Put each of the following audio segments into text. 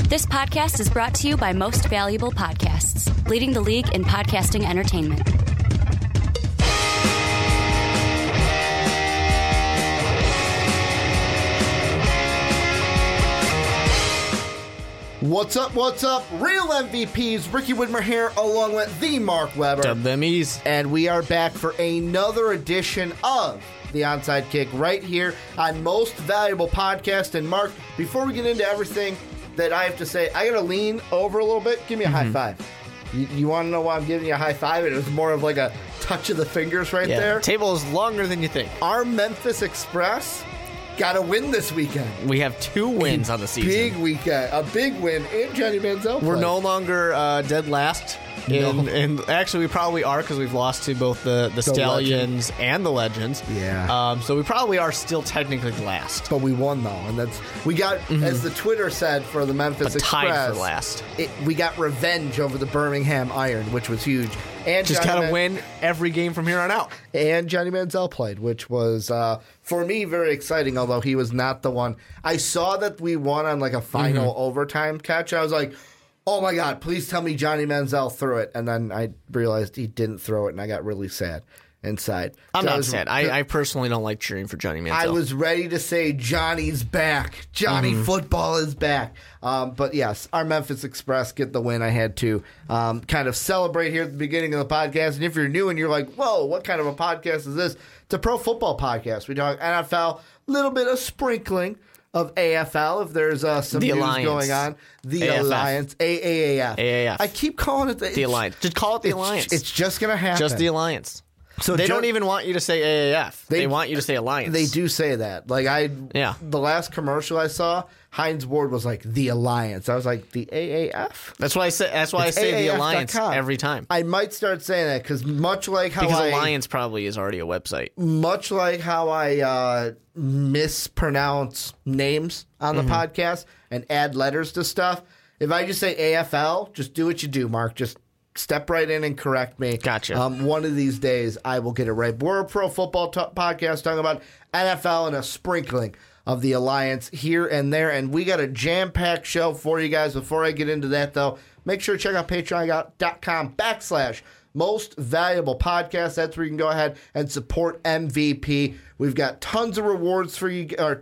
This podcast is brought to you by Most Valuable Podcasts, leading the league in podcasting entertainment. What's up, Real MVPs, Ricky Widmer here, along with the Mark Weber. Dub them ease. And we are back for another edition of The Onside Kick right here on Most Valuable Podcast. And Mark, before we get into everything that I have to say, I got to lean over a little bit. Give me a high five. You want to know why I'm giving you a high five? It was more of like a touch of the fingers right there. The table is longer than you think. Our Memphis Express got a win this weekend. We have 2 wins on the season. Big weekend. A big win. And Johnny Manziel We're no longer dead last. And actually, we probably are because we've lost to both the Stallions and the Legends. Yeah. So we probably are still technically last. But we won, though. And we got, as the Twitter said for the Memphis Express, tied for last. We got revenge over the Birmingham Iron, which was huge. And just kind of win every game from here on out. And Johnny Manziel played, which was, for me, very exciting, although he was not the one. I saw that we won on like a final overtime catch. I was like, oh my God, please tell me Johnny Manziel threw it. And then I realized he didn't throw it, and I got really sad inside. I'm not sad. I personally don't like cheering for Johnny Manziel. I was ready to say Johnny's back. Johnny football is back. But yes, our Memphis Express get the win. I had to kind of celebrate here at the beginning of the podcast. And if you're new and you're like, whoa, what kind of a podcast is this? It's a pro football podcast. We talk NFL, a little bit of sprinkling of AFL if there's some news going on. The AFF. Alliance. AAAF. AAF. I keep calling it the Alliance. Just call it the Alliance. It's just going to happen. Just the Alliance. So they don't even want you to say AAF. They want you to say Alliance. They do say that. Like the last commercial I saw, Heinz Ward was like the Alliance. I was like the AAF. That's why I say the Alliance every time. I might start saying that because Alliance probably is already a website. Much like how I mispronounce names on the podcast and add letters to stuff. If I just say AFL, just do what you do, Mark. Just step right in and correct me. Gotcha. One of these days, I will get it right. We're a pro football podcast talking about NFL and a sprinkling of the Alliance here and there. And we got a jam-packed show for you guys. Before I get into that, though, make sure to check out patreon.com/Most Valuable Podcast. That's where you can go ahead and support MVP. We've got tons of rewards for you, guys.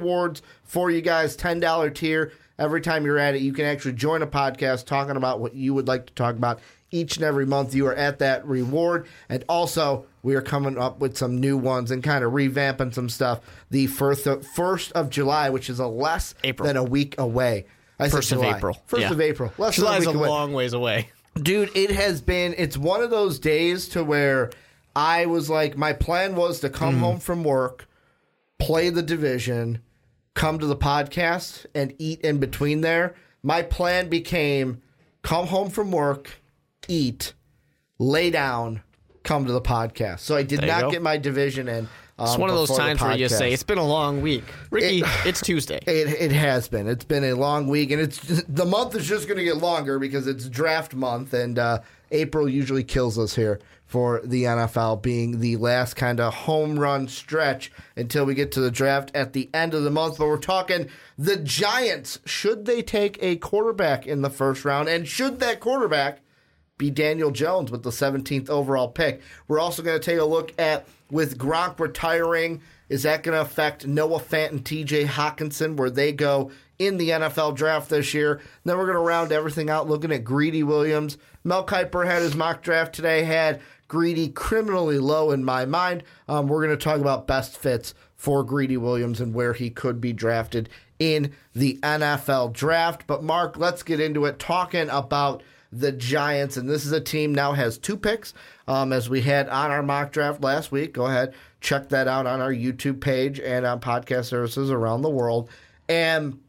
$10 tier. Every time you're at it, you can actually join a podcast talking about what you would like to talk about each and every month. You are at that reward. And also, we are coming up with some new ones and kind of revamping some stuff. The 1st of July, which is less than a week away. I said July. 1st of April. 1st of April. July is a long ways away. Dude, it's one of those days to where I was like, my plan was to come home from work, play the division, come to the podcast, and eat in between there. My plan became come home from work, eat, lay down, come to the podcast. So I did not get my division in. It's one of those times where you say, it's been a long week. Ricky, it's Tuesday. It has been. It's been a long week, and the month is just going to get longer because it's draft month, and April usually kills us here for the NFL, being the last kind of home run stretch until we get to the draft at the end of the month. But we're talking the Giants. Should they take a quarterback in the first round? And should that quarterback be Daniel Jones with the 17th overall pick? We're also going to take a look at, with Gronk retiring, is that going to affect Noah Fant and TJ Hawkinson, where they go in the NFL draft this year? Then we're going to round everything out looking at Greedy Williams. Mel Kiper had his mock draft today, had Greedy criminally low in my mind. We're going to talk about best fits for Greedy Williams and where he could be drafted in the NFL draft. But Mark, let's get into it, talking about the Giants. And this is a team now has 2 picks, as we had on our mock draft last week. Go ahead, check that out on our YouTube page and on podcast services around the world. And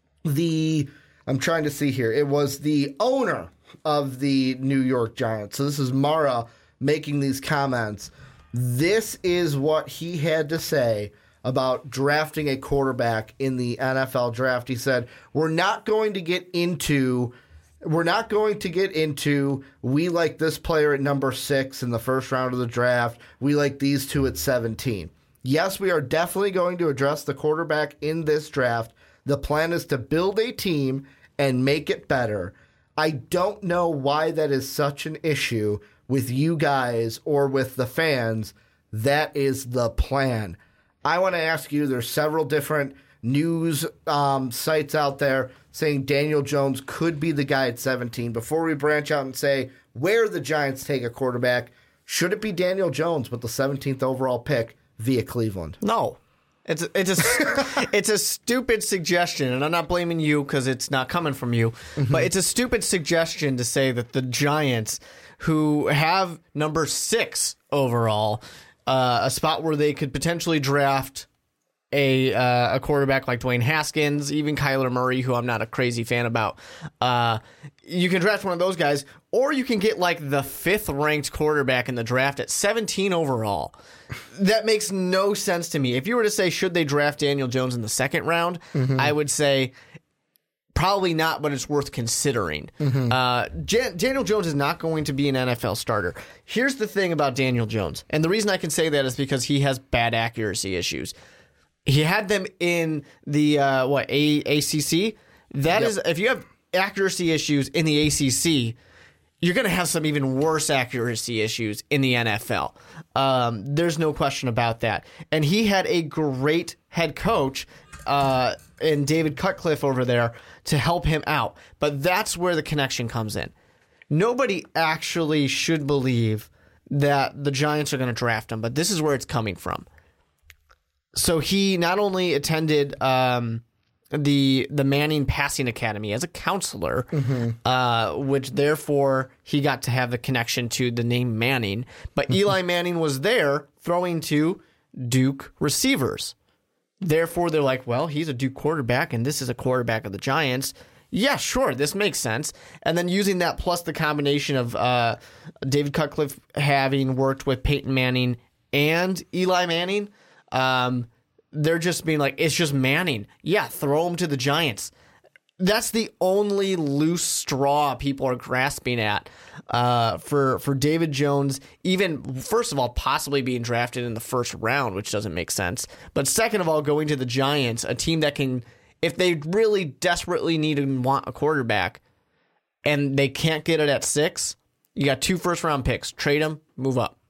I'm trying to see here, it was the owner of the New York Giants. So this is Mara making these comments. This is what he had to say about drafting a quarterback in the NFL draft. He said, we're not going to get into we like this player at number 6 in the first round of the draft. We like these 2 at 17. Yes, we are definitely going to address the quarterback in this draft. The plan is to build a team and make it better. I don't know why that is such an issue with you guys or with the fans. That is the plan. I want to ask you, there's several different news sites out there saying Daniel Jones could be the guy at 17. Before we branch out and say where the Giants take a quarterback, should it be Daniel Jones with the 17th overall pick via Cleveland? No. It's a stupid suggestion, and I'm not blaming you because it's not coming from you, but it's a stupid suggestion to say that the Giants, who have number 6 overall, a spot where they could potentially draft a quarterback like Dwayne Haskins, even Kyler Murray, who I'm not a crazy fan about. You can draft one of those guys, or you can get like the 5th ranked quarterback in the draft at 17 overall. That makes no sense to me. If you were to say, should they draft Daniel Jones in the 2nd round, I would say probably not, but it's worth considering. Daniel Jones is not going to be an NFL starter. Here's the thing about Daniel Jones, and the reason I can say that is because he has bad accuracy issues. He had them in the ACC. That is, if you have accuracy issues in the ACC, you're going to have some even worse accuracy issues in the NFL. There's no question about that. And he had a great head coach in David Cutcliffe over there to help him out. But that's where the connection comes in. Nobody actually should believe that the Giants are going to draft him, but this is where it's coming from. So he not only attended the Manning Passing Academy as a counselor, which therefore he got to have the connection to the name Manning, but Eli Manning was there throwing to Duke receivers. Therefore, they're like, well, he's a Duke quarterback, and this is a quarterback of the Giants. Yeah, sure, this makes sense. And then using that plus the combination of David Cutcliffe having worked with Peyton Manning and Eli Manning, they're just being like, it's just Manning. Yeah, throw him to the Giants. That's the only loose straw people are grasping at for David Jones, even, first of all, possibly being drafted in the 1st round, which doesn't make sense. But second of all, going to the Giants, a team that can, if they really desperately need and want a quarterback and they can't get it at 6, you got 2 first-round picks. Trade them, move up.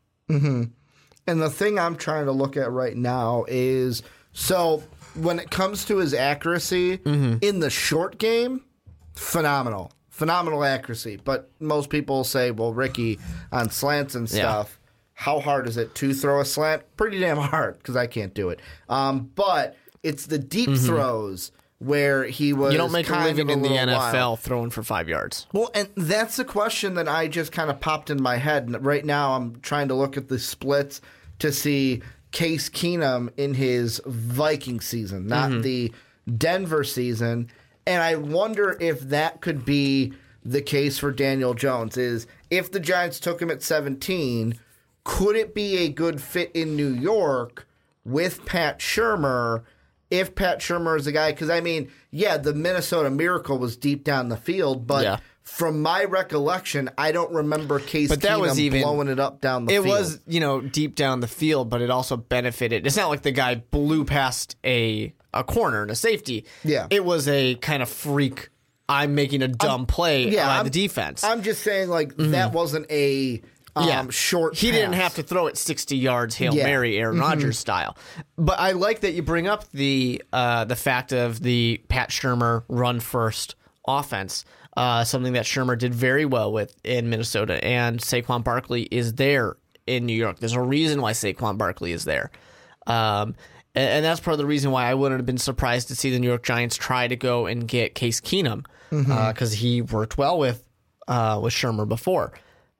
And the thing I'm trying to look at right now is, so when it comes to his accuracy in the short game, phenomenal accuracy. But most people say, well, Ricky, on slants and stuff, how hard is it to throw a slant? Pretty damn hard, because I can't do it. But it's the deep throws where he was. You don't make a living in the NFL throwing for 5 yards. Well, and that's the question that I just kind of popped in my head. And right now I'm trying to look at the splits to see Case Keenum in his Viking season, not the Denver season. And I wonder if that could be the case for Daniel Jones, is if the Giants took him at 17, could it be a good fit in New York with Pat Shurmur if Pat Shurmur is the guy? Because, I mean, the Minnesota Miracle was deep down the field, but from my recollection, I don't remember Case Keenum blowing it up down the field. It was, deep down the field, but it also benefited. It's not like the guy blew past a corner and a safety. Yeah. It was a kind of freak, I'm making a dumb play by the defense. I'm just saying, like, that wasn't a short He pass. didn't have to throw it 60 yards, Hail Mary, Aaron Rodgers style. But I like that you bring up the fact of the Pat Shurmur run-first offense, something that Shurmur did very well with in Minnesota, and Saquon Barkley is there in New York. There's a reason why Saquon Barkley is there. And that's part of the reason why I wouldn't have been surprised to see the New York Giants try to go and get Case Keenum, because he worked well with Shurmur before.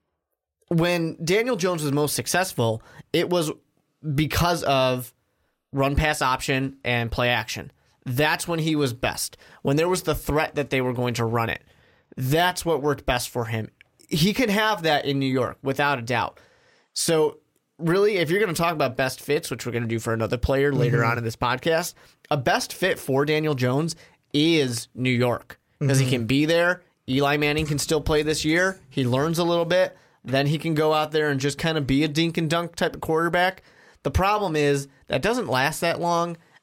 When Daniel Jones was most successful, it was because of run-pass option and play action. That's when he was best. When there was the threat that they were going to run it, that's what worked best for him. He could have that in New York, without a doubt. So, really, if you're going to talk about best fits, which we're going to do for another player later on in this podcast, a best fit for Daniel Jones is New York, because he can be there. Eli Manning can still play this year. He learns a little bit. Then he can go out there and just kind of be a dink and dunk type of quarterback. The problem is that doesn't last that long,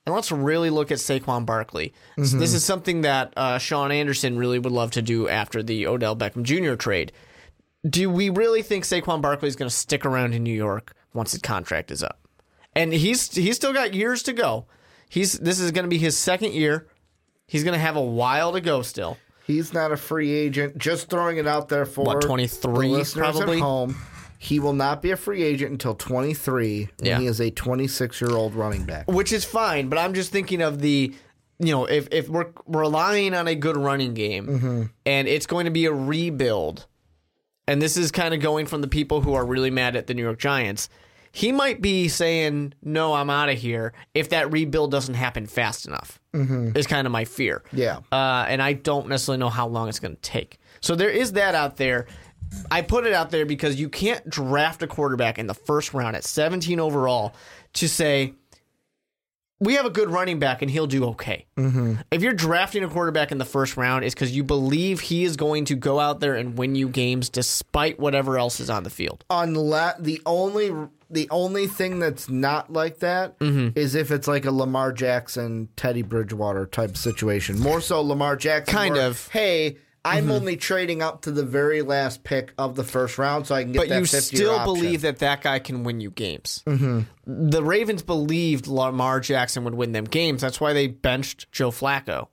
and let's really look at Saquon Barkley. So this is something that Sean Anderson really would love to do after the Odell Beckham Jr. trade. Do we really think Saquon Barkley is going to stick around in New York once his contract is up? And he's still got years to go. This is going to be his second year. He's going to have a while to go still. He's not a free agent. Just throwing it out there for 23 the listeners probably? at home. He will not be a free agent until 23 when he is a 26-year-old running back. Which is fine, but I'm just thinking of the, if we're relying on a good running game and it's going to be a rebuild, and this is kind of going from the people who are really mad at the New York Giants, he might be saying, no, I'm out of here if that rebuild doesn't happen fast enough, is kind of my fear. Yeah. And I don't necessarily know how long it's going to take. So there is that out there. I put it out there because you can't draft a quarterback in the first round at 17 overall to say, we have a good running back and he'll do okay. If you're drafting a quarterback in the first round, it's because you believe he is going to go out there and win you games despite whatever else is on the field. Unless the only thing that's not like that is if it's like a Lamar Jackson, Teddy Bridgewater type situation. More so Lamar Jackson. Kind of. Hey, I'm only trading up to the very last pick of the first round so I can get that 50-year option. But you still believe that guy can win you games. The Ravens believed Lamar Jackson would win them games. That's why they benched Joe Flacco.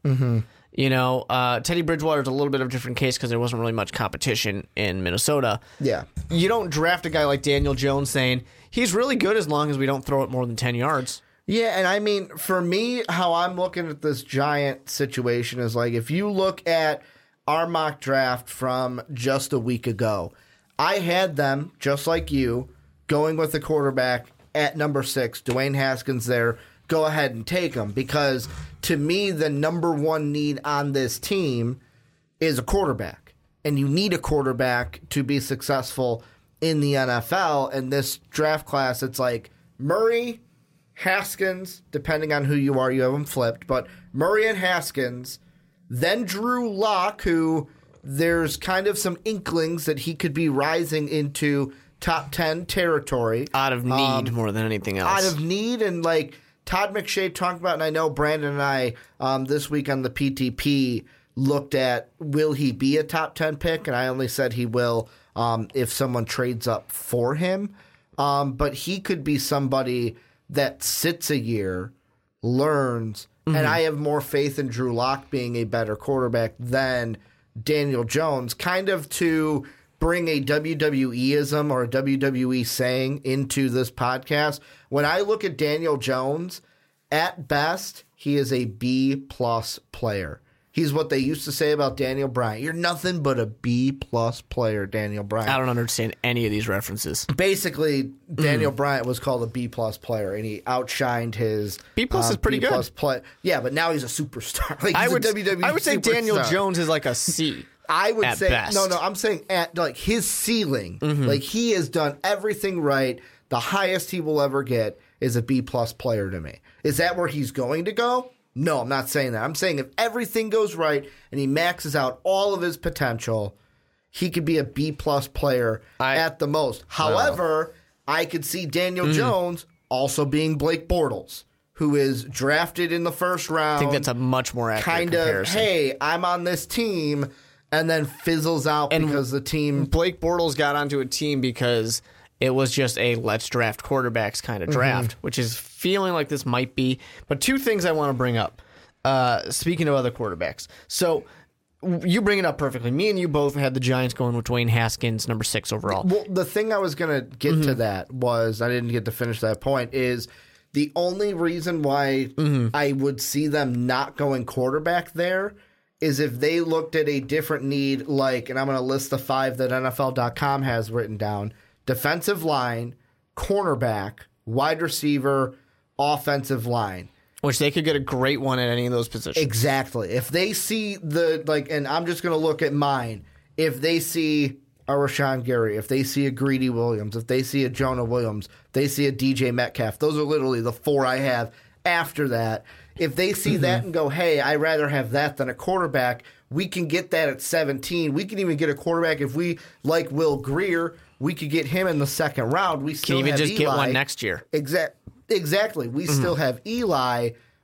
Teddy Bridgewater's a little bit of a different case because there wasn't really much competition in Minnesota. Yeah. You don't draft a guy like Daniel Jones saying, he's really good as long as we don't throw it more than 10 yards. Yeah, and I mean, for me, how I'm looking at this Giant situation is like, if you look at our mock draft from just a week ago, I had them, just like you, going with the quarterback at number 6, Dwayne Haskins there. Go ahead and take him, because to me, the number one need on this team is a quarterback. And you need a quarterback to be successful in the NFL. And this draft class, it's like Murray, Haskins, depending on who you are, you have them flipped, but Murray and Haskins, then Drew Lock, who there's kind of some inklings that he could be rising into top 10 territory. Out of need more than anything else. Out of need, and like Todd McShay talked about, and I know Brandon and I this week on the PTP looked at, will he be a top 10 pick? And I only said he will if someone trades up for him. But he could be somebody that sits a year, learns, and I have more faith in Drew Lock being a better quarterback than Daniel Jones, kind of to bring a WWE-ism or a WWE saying into this podcast. When I look at Daniel Jones, at best, he is a B-plus player. He's what they used to say about Daniel Bryant. You're nothing but a B-plus player, Daniel Bryant. I don't understand any of these references. Basically, Daniel Bryant was called a B-plus player, and he outshined his B-plus is pretty B-plus good. Play. Yeah, but now he's a superstar. Like, I would say superstar. Daniel Jones is like a C. I would say best. no. I'm saying at like his ceiling, like he has done everything right. The highest he will ever get is a B-plus player to me. Is that where he's going to go? No, I'm not saying that. I'm saying if everything goes right and he maxes out all of his potential, he could be a B-plus player at the most. However, I could see Daniel Jones also being Blake Bortles, who is drafted in the first round. I think that's a much more accurate comparison. Hey, I'm on this team, and then fizzles out because the team... Blake Bortles got onto a team because it was just a let's draft quarterbacks kind of draft, which is feeling like this might be. But two things I want to bring up, speaking of other quarterbacks. So you bring it up perfectly. Me and you both had the Giants going with Dwayne Haskins, number 6 overall. Well, the thing I was going to get to that was, I didn't get to finish that point, is the only reason why I would see them not going quarterback there is if they looked at a different need, like, and I'm going to list the 5 that NFL.com has written down: defensive line, cornerback, wide receiver, offensive line. Which they could get a great one at any of those positions. Exactly. If they see and I'm just going to look at mine. If they see a Rashawn Gary, if they see a Greedy Williams, if they see a Jonah Williams, if they see a DJ Metcalf, those are literally the 4 I have after that. If they see that and go, hey, I'd rather have that than a quarterback, we can get that at 17. We can even get a quarterback if we like Will Grier. We could get him in the second round. We still can even have just Eli. get one next year. Exactly. We still have Eli,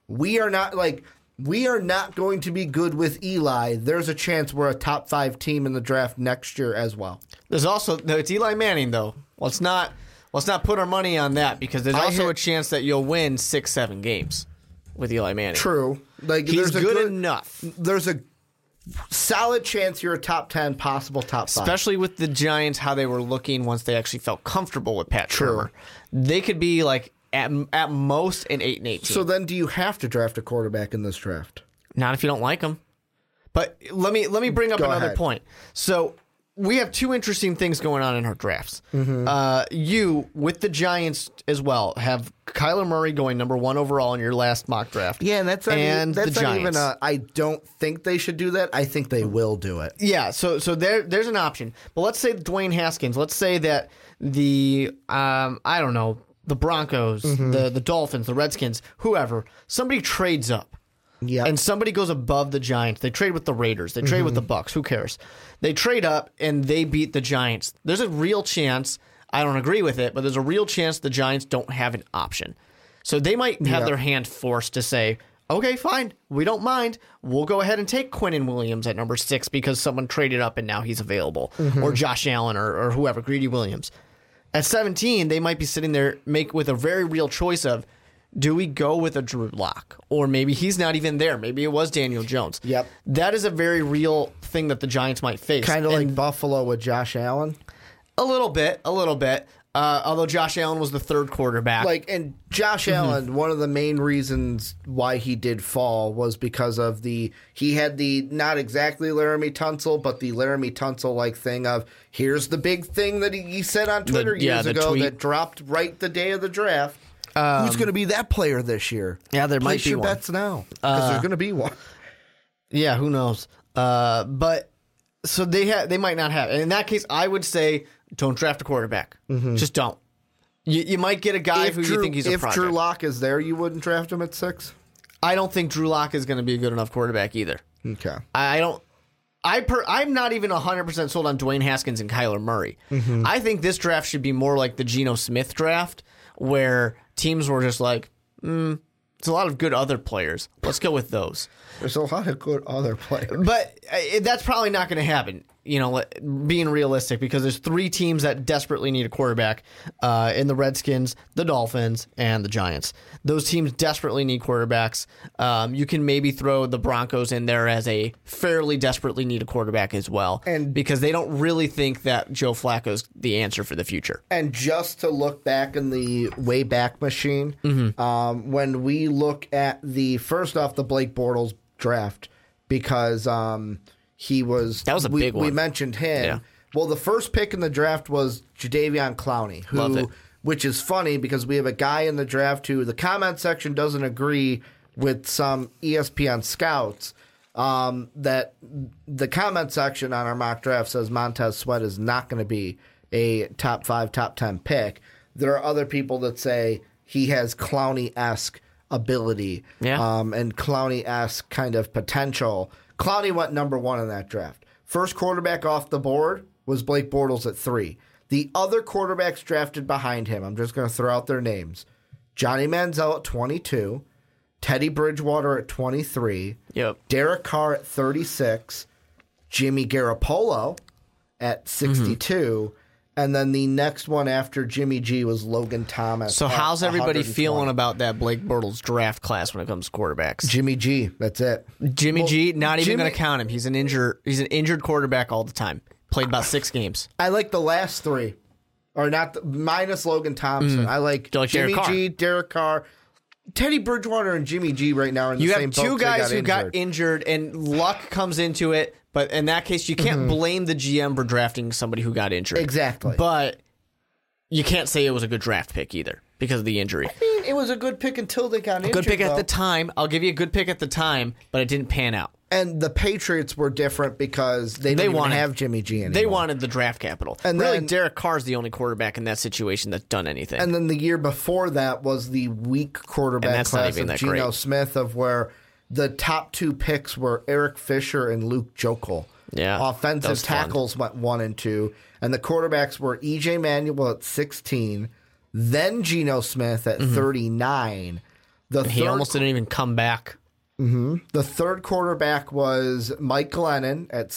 we are not going to be good with Eli. There's a chance we're a top 5 team in the draft next year as well. There's also it's Eli Manning though. Let's not put our money on that because there's also a chance that you'll win 6-7 games with Eli Manning. True. Like He's good enough. There's a solid chance you're a top 10, possible top 5. Especially with the Giants, how they were looking once they actually felt comfortable with Pat Shurmur. They could be like at most an 8-8 team. So then do you have to draft a quarterback in this draft? Not if you don't like them. But let me bring up another point. So we have 2 interesting things going on in our drafts. You, with the Giants as well, have Kyler Murray going number 1 overall in your last mock draft. Yeah, and that's not even I don't think they should do that. I think they will do it. Yeah, so there's an option. But let's say Dwayne Haskins. Let's say that the I don't know, the Broncos, the Dolphins, the Redskins, whoever, somebody trades up. Yeah. And somebody goes above the Giants. They trade with the Raiders. They trade with the Bucks. Who cares? They trade up and they beat the Giants. There's a real chance, I don't agree with it, but there's a real chance the Giants don't have an option. So they might have their hand forced to say, okay, fine, we don't mind. We'll go ahead and take Quinnen Williams at number 6 because someone traded up and now he's available. Or Josh Allen or whoever, Greedy Williams. At 17, they might be sitting there with a very real choice of, do we go with a Drew Lock? Or maybe he's not even there. Maybe it was Daniel Jones. Yep. That is a very real thing that the Giants might face. Kind of like Buffalo with Josh Allen? A little bit. Although Josh Allen was the 3rd quarterback. And Josh Allen, one of the main reasons why he did fall was because of he had the, not exactly Laramie Tunsil, but the Laramie Tunsil-like thing of, here's the big thing that he said on Twitter years ago that dropped right the day of the draft. Who's going to be that player this year? Yeah, there might be your one. bets now, because there's going to be one. Yeah, who knows? But so they might not have. And in that case, I would say don't draft a quarterback. Just don't. You might get a guy you think he's a project. If Drew Lock is there, you wouldn't draft him at 6? I don't think Drew Lock is going to be a good enough quarterback either. Okay. I'm not even 100% sold on Dwayne Haskins and Kyler Murray. I think this draft should be more like the Geno Smith draft, where teams were just like, it's a lot of good other players. Let's go with those. There's a lot of good other players. But that's probably not going to happen, being realistic, because there's 3 teams that desperately need a quarterback in the Redskins, the Dolphins, and the Giants. Those teams desperately need quarterbacks. You can maybe throw the Broncos in there as a fairly desperately need a quarterback as well, and because they don't really think that Joe Flacco's the answer for the future. And just to look back in the Wayback Machine, when we look at the Blake Bortles draft, because that was a big one. We mentioned him. Yeah. Well, the first pick in the draft was Jadeveon Clowney, which is funny because we have a guy in the draft who the comment section doesn't agree with some ESPN scouts, that the comment section on our mock draft says Montez Sweat is not going to be a top 5, top 10 pick. There are other people that say he has Clowney-esque ability, and Clowney-esque kind of potential. Clowney went number 1 in that draft. First quarterback off the board was Blake Bortles at 3. The other quarterbacks drafted behind him, I'm just going to throw out their names. Johnny Manziel at 22, Teddy Bridgewater at 23, Derek Carr at 36, Jimmy Garoppolo at 62, and then the next one after Jimmy G was Logan Thomas. So how's everybody feeling about that Blake Bortles draft class when it comes to quarterbacks? Jimmy G, that's it. Jimmy G, not even going to count him. He's an injured quarterback all the time. Played about 6 games. I like the last 3, or not minus Logan Thompson. I like Jimmy G, Derek Carr. Teddy Bridgewater and Jimmy G right now are in the same boat. You have 2 guys who got injured, and luck comes into it. But in that case, you can't blame the GM for drafting somebody who got injured. Exactly. But you can't say it was a good draft pick either because of the injury. I mean, it was a good pick until they got injured. Good pick at the time. I'll give you a good pick at the time, but it didn't pan out. And the Patriots were different because they didn't even have Jimmy G anymore. They wanted the draft capital. And really, Derek Carr's the only quarterback in that situation that's done anything. And then the year before that was the weak quarterback class of Geno Smith, of where the top 2 picks were Eric Fisher and Luke Joeckel. Yeah, offensive tackles went 1 and 2, and the quarterbacks were E.J. Manuel at 16, then Geno Smith at 39, He almost didn't even come back. The third quarterback was Mike Glennon at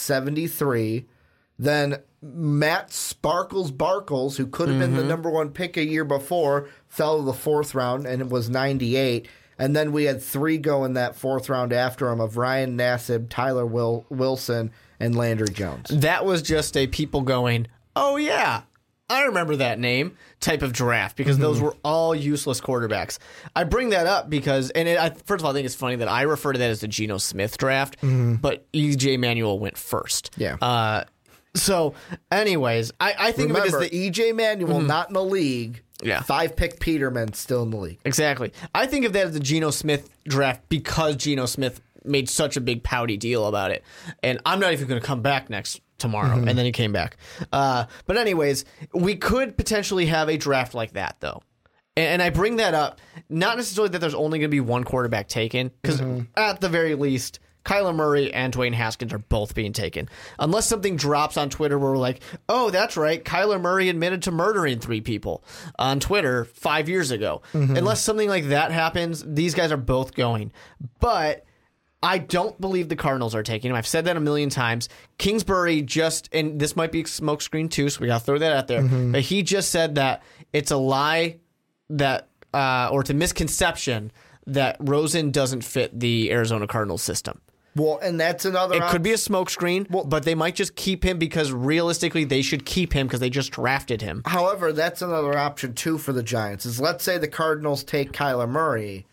73. Then Matt Sparkles Barkles, who could have been the number one pick a year before, fell to the fourth round, and it was 98. And then we had three go in that fourth round after him of Ryan Nassib, Tyler Wilson, and Landry Jones. That was just a people going, oh, yeah, I remember that name type of draft because those were all useless quarterbacks. I bring that up because, first of all, I think it's funny that I refer to that as the Geno Smith draft, but E.J. Manuel went first. Yeah. So, anyways, I think Remember, of it as the E.J. Manuel not in the league. Yeah. 5-pick Peterman still in the league. Exactly. I think of that as the Geno Smith draft because Geno Smith made such a big pouty deal about it. And I'm not even going to come back tomorrow. And then he came back. But anyways, we could potentially have a draft like that, though. And I bring that up, not necessarily that there's only going to be one quarterback taken, because at the very least, Kyler Murray and Dwayne Haskins are both being taken. Unless something drops on Twitter where we're like, oh, that's right, Kyler Murray admitted to murdering 3 people on Twitter 5 years ago. Unless something like that happens, these guys are both going. But I don't believe the Cardinals are taking him. I've said that a million times. Kingsbury and this might be smokescreen too, so we got to throw that out there. But he just said that it's a lie that, or it's a misconception that Rosen doesn't fit the Arizona Cardinals system. Well, and that's another It could be a smokescreen, but they might just keep him because realistically they should keep him because they just drafted him. However, that's another option too for the Giants. Is let's say the Cardinals take Kyler Murray.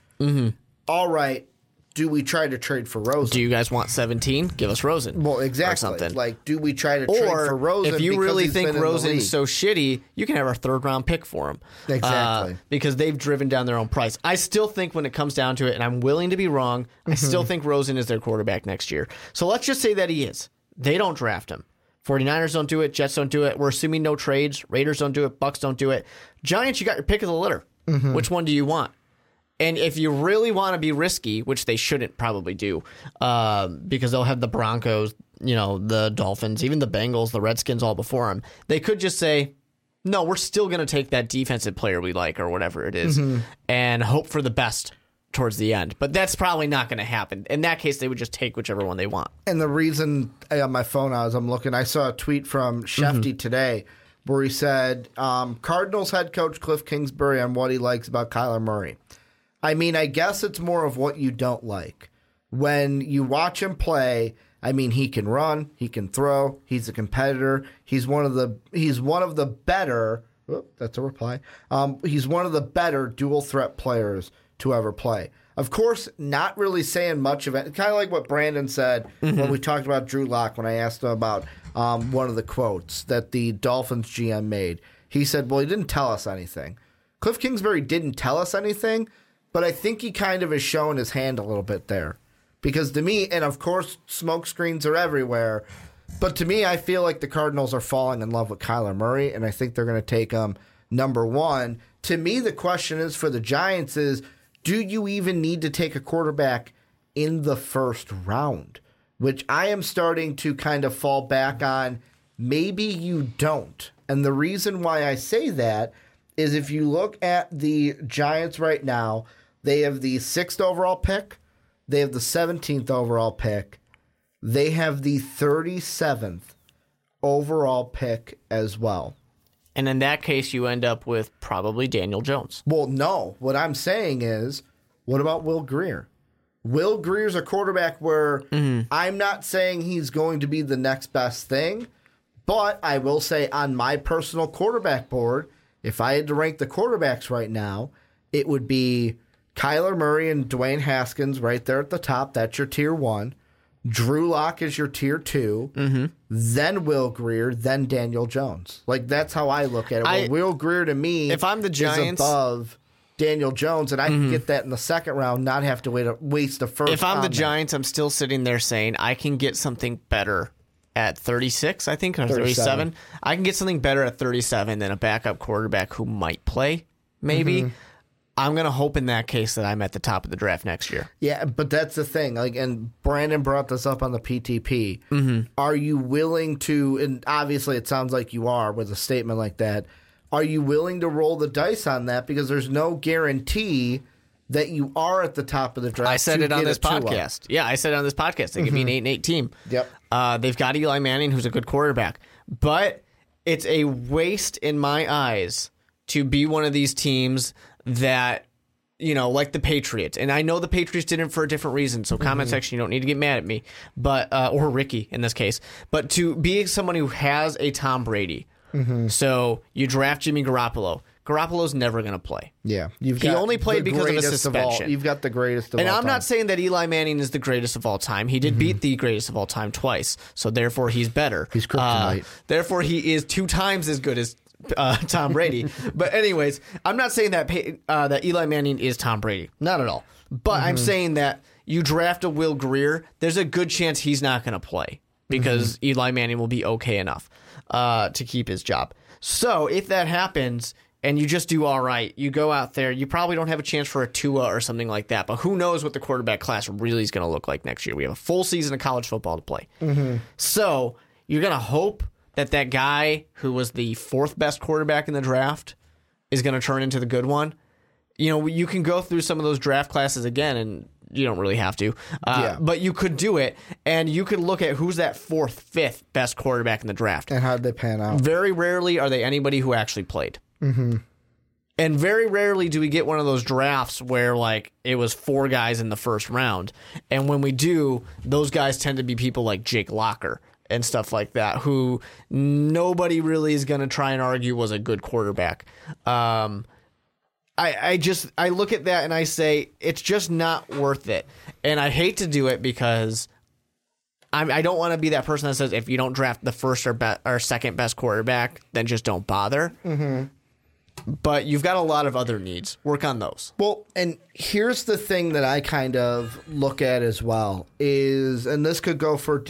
All right, do we try to trade for Rosen? Do you guys want 17? Give us Rosen. Well, exactly. Or something. Like, do we try to trade for Rosen? If you really he's think been in the league? Rosen's so shitty, you can have our third-round pick for him. Exactly. Because they've driven down their own price. I still think when it comes down to it, and I'm willing to be wrong, I still think Rosen is their quarterback next year. So let's just say that he is. They don't draft him. 49ers don't do it. Jets don't do it. We're assuming no trades. Raiders don't do it. Bucks don't do it. Giants, you got your pick of the litter. Which one do you want? And if you really want to be risky, which they shouldn't probably do, because they'll have the Broncos, the Dolphins, even the Bengals, the Redskins all before them, they could just say, no, we're still going to take that defensive player we like or whatever it is and hope for the best towards the end. But that's probably not going to happen. In that case, they would just take whichever one they want. And the reason on my phone as I'm looking, I saw a tweet from Shefty today where he said, Cardinals head coach Cliff Kingsbury on what he likes about Kyler Murray. I mean, I guess it's more of what you don't like. When you watch him play, I mean, he can run, he can throw, he's a competitor. He's one of the better. That's a reply. He's one of the better dual threat players to ever play. Of course, not really saying much of it. Kind of like what Brandon said when we talked about Drew Lock when I asked him about one of the quotes that the Dolphins GM made. He said, well, he didn't tell us anything. Cliff Kingsbury didn't tell us anything. But I think he kind of has shown his hand a little bit there. Because to me, and of course, smoke screens are everywhere, but to me, I feel like the Cardinals are falling in love with Kyler Murray, and I think they're going to take him number one. To me, the question is for the Giants is, do you even need to take a quarterback in the first round? Which I am starting to kind of fall back on. Maybe you don't. And the reason why I say that is if you look at the Giants right now, they have the 6th overall pick. They have the 17th overall pick. They have the 37th overall pick as well. And in that case, you end up with probably Daniel Jones. Well, no. What I'm saying is, what about Will Grier? Will Grier's a quarterback where I'm not saying he's going to be the next best thing, but I will say on my personal quarterback board, if I had to rank the quarterbacks right now, it would be Kyler Murray and Dwayne Haskins right there at the top. That's your tier 1. Drew Lock is your tier 2. Then Will Grier, then Daniel Jones. Like, that's how I look at it. Will Grier, to me, if I'm the Giants, is above Daniel Jones, and I can get that in the second round, not have to waste a first. If I'm the Giants, I'm still sitting there saying I can get something better at 36, I think, or 37. I can get something better at 37 than a backup quarterback who might play, maybe. I'm going to hope in that case that I'm at the top of the draft next year. Yeah, but that's the thing. Like, and Brandon brought this up on the PTP. Are you willing to, and obviously it sounds like you are with a statement like that, are you willing to roll the dice on that? Because there's no guarantee that you are at the top of the draft. I said it on this podcast. Yeah, I said it on this podcast. They could be an 8-8 team. Yep. They've got Eli Manning, who's a good quarterback. But it's a waste in my eyes to be one of these teams that, like the Patriots. And I know the Patriots did it for a different reason. So comment section, you don't need to get mad at me, but or Ricky in this case. But to be someone who has a Tom Brady. So you draft Jimmy Garoppolo. Garoppolo's never going to play. Yeah. He only played because of a suspension. You've got the greatest of all time. And I'm not saying that Eli Manning is the greatest of all time. He did beat the greatest of all time twice. So therefore, he's better. He's kryptonite. Therefore, he is 2 times as good as Tom Brady. But anyways, I'm not saying that that Eli Manning is Tom Brady. Not at all. But I'm saying that you draft a Will Grier, there's a good chance he's not going to play because Eli Manning will be okay enough to keep his job. So if that happens and you just do all right, you go out there, you probably don't have a chance for a Tua or something like that. But who knows what the quarterback class really is going to look like next year. We have a full season of college football to play. So you're going to hope that guy who was the 4th best quarterback in the draft is going to turn into the good one. You can go through some of those draft classes again, and you don't really have to. But you could do it, and you could look at who's that 4th, 5th best quarterback in the draft. And how did they pan out? Very rarely are they anybody who actually played. And very rarely do we get one of those drafts where, it was 4 guys in the first round. And when we do, those guys tend to be people like Jake Locker and stuff like that, who nobody really is going to try and argue was a good quarterback. I look at that and I say, it's just not worth it. And I hate to do it because I don't want to be that person that says, if you don't draft the first or second best quarterback, then just don't bother. But you've got a lot of other needs. Work on those. Well, and here's the thing that I kind of look at as well is, and this could go for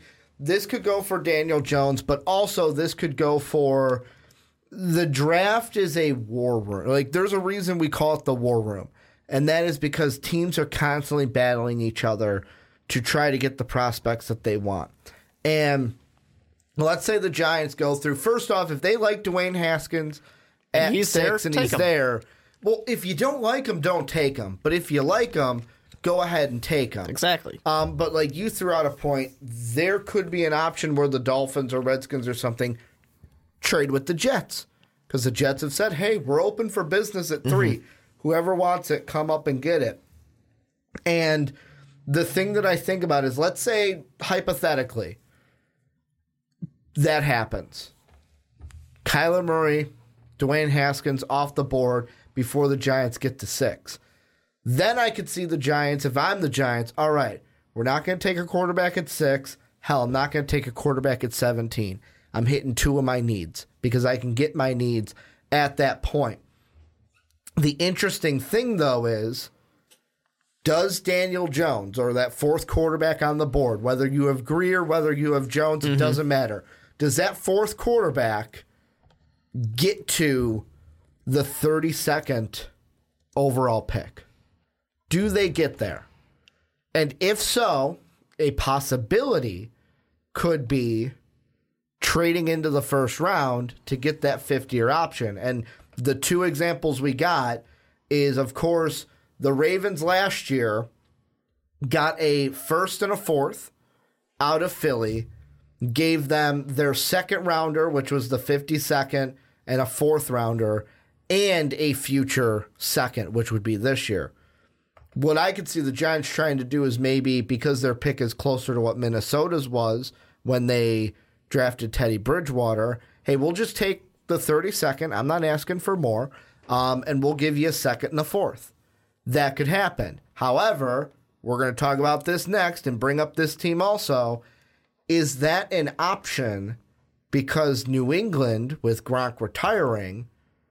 Daniel Jones, but also this could go for the draft is a war room. There's a reason we call it the war room, and that is because teams are constantly battling each other to try to get the prospects that they want. And let's say the Giants go through, first off, if they like Dwayne Haskins at 6 and he's there, well, if you don't like him, don't take him. But if you like him, go ahead and take him. Exactly. But you threw out a point, there could be an option where the Dolphins or Redskins or something trade with the Jets, because the Jets have said, hey, we're open for business at 3. Whoever wants it, come up and get it. And the thing that I think about is, let's say, hypothetically, that happens. Kyler Murray, Dwayne Haskins off the board before the Giants get to 6. Then I could see the Giants, if I'm the Giants, all right, we're not going to take a quarterback at 6. Hell, I'm not going to take a quarterback at 17. I'm hitting 2 of my needs because I can get my needs at that point. The interesting thing, though, is, does Daniel Jones, or that 4th quarterback on the board, whether you have Grier, whether you have Jones, it doesn't matter. Does that 4th quarterback get to the 32nd overall pick? Do they get there? And if so, a possibility could be trading into the first round to get that 5th-year option. And the 2 examples we got is, of course, the Ravens last year got a 1st and a 4th out of Philly, gave them their 2nd rounder, which was the 52nd, and a 4th rounder, and a future 2nd, which would be this year. What I could see the Giants trying to do is, maybe because their pick is closer to what Minnesota's was when they drafted Teddy Bridgewater, hey, we'll just take the 32nd. I'm not asking for more. And we'll give you a 2nd and a 4th. That could happen. However, we're going to talk about this next and bring up this team also. Is that an option because New England, with Gronk retiring,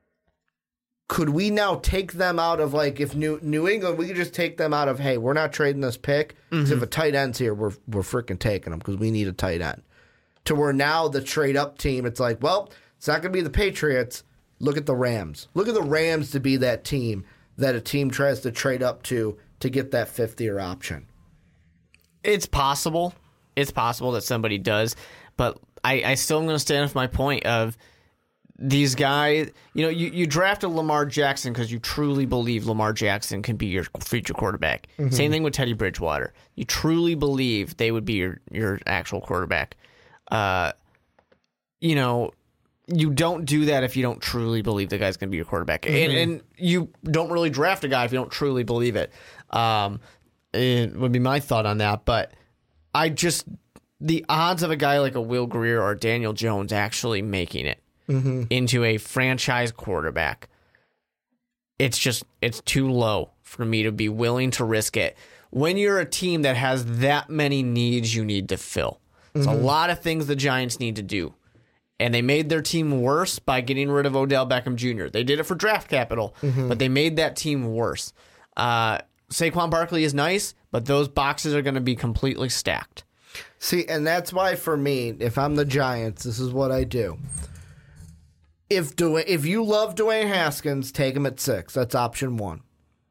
could we now take them out of, if New England, we could just take them out of, hey, we're not trading this pick, because if a tight end's here, we're freaking taking them because we need a tight end. To where now the trade-up team, it's well, it's not going to be the Patriots. Look at the Rams. Look at the Rams to be that team that a team tries to trade up to get that 5th-year option. It's possible. It's possible that somebody does. But I still am going to stand with my point of these guys, you drafted Lamar Jackson because you truly believe Lamar Jackson can be your future quarterback. Mm-hmm. Same thing with Teddy Bridgewater. You truly believe they would be your actual quarterback. You don't do that if you don't truly believe the guy's going to be your quarterback. Mm-hmm. And you don't really draft a guy if you don't truly believe it. It would be my thought on that. But the odds of a guy like a Will Grier or Daniel Jones actually making it into a franchise quarterback, it's too low for me to be willing to risk it. When you're a team that has that many needs you need to fill. There's a lot of things the Giants need to do. And they made their team worse by getting rid of Odell Beckham Jr. They did it for draft capital, but they made that team worse. Saquon Barkley is nice, but those boxes are going to be completely stacked. See, and that's why for me, if I'm the Giants, this is what I do. If you love Dwayne Haskins, take him at 6. That's option 1.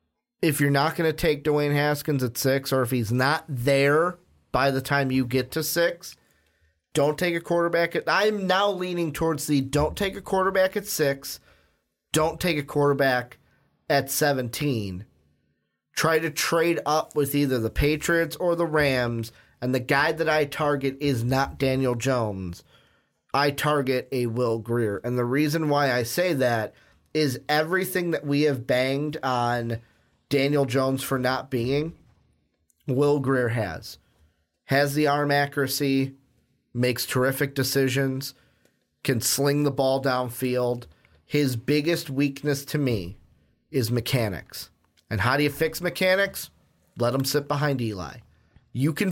If you're not going to take Dwayne Haskins at 6, or if he's not there by the time you get to 6, don't take a quarterback. I'm now leaning towards the don't take a quarterback at 6, don't take a quarterback at 17. Try to trade up with either the Patriots or the Rams, and the guy that I target is not Daniel Jones. I target a Will Grier. And the reason why I say that is everything that we have banged on Daniel Jones for not being, Will Grier has. Has the arm accuracy, makes terrific decisions, can sling the ball downfield. His biggest weakness to me is mechanics. And how do you fix mechanics? Let him sit behind Eli. You can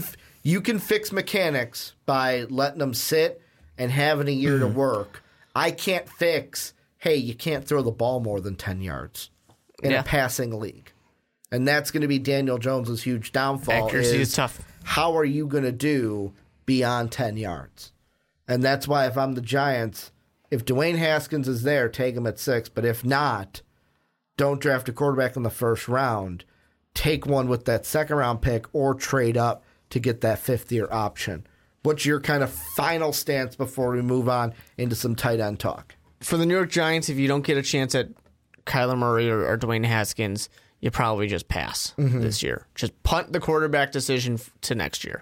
fix mechanics by letting them sit and having a year to work. I can't fix, hey, you can't throw the ball more than 10 yards in a passing league. And that's going to be Daniel Jones' huge downfall. Accuracy is tough. How are you going to do beyond 10 yards? And that's why if I'm the Giants, if Dwayne Haskins is there, take him at 6. But if not, don't draft a quarterback in the first round. Take one with that second-round pick or trade up to get that fifth-year option. What's your kind of final stance before we move on into some tight end talk? For the New York Giants, if you don't get a chance at Kyler Murray or Dwayne Haskins, you probably just pass this year. Just punt the quarterback decision to next year.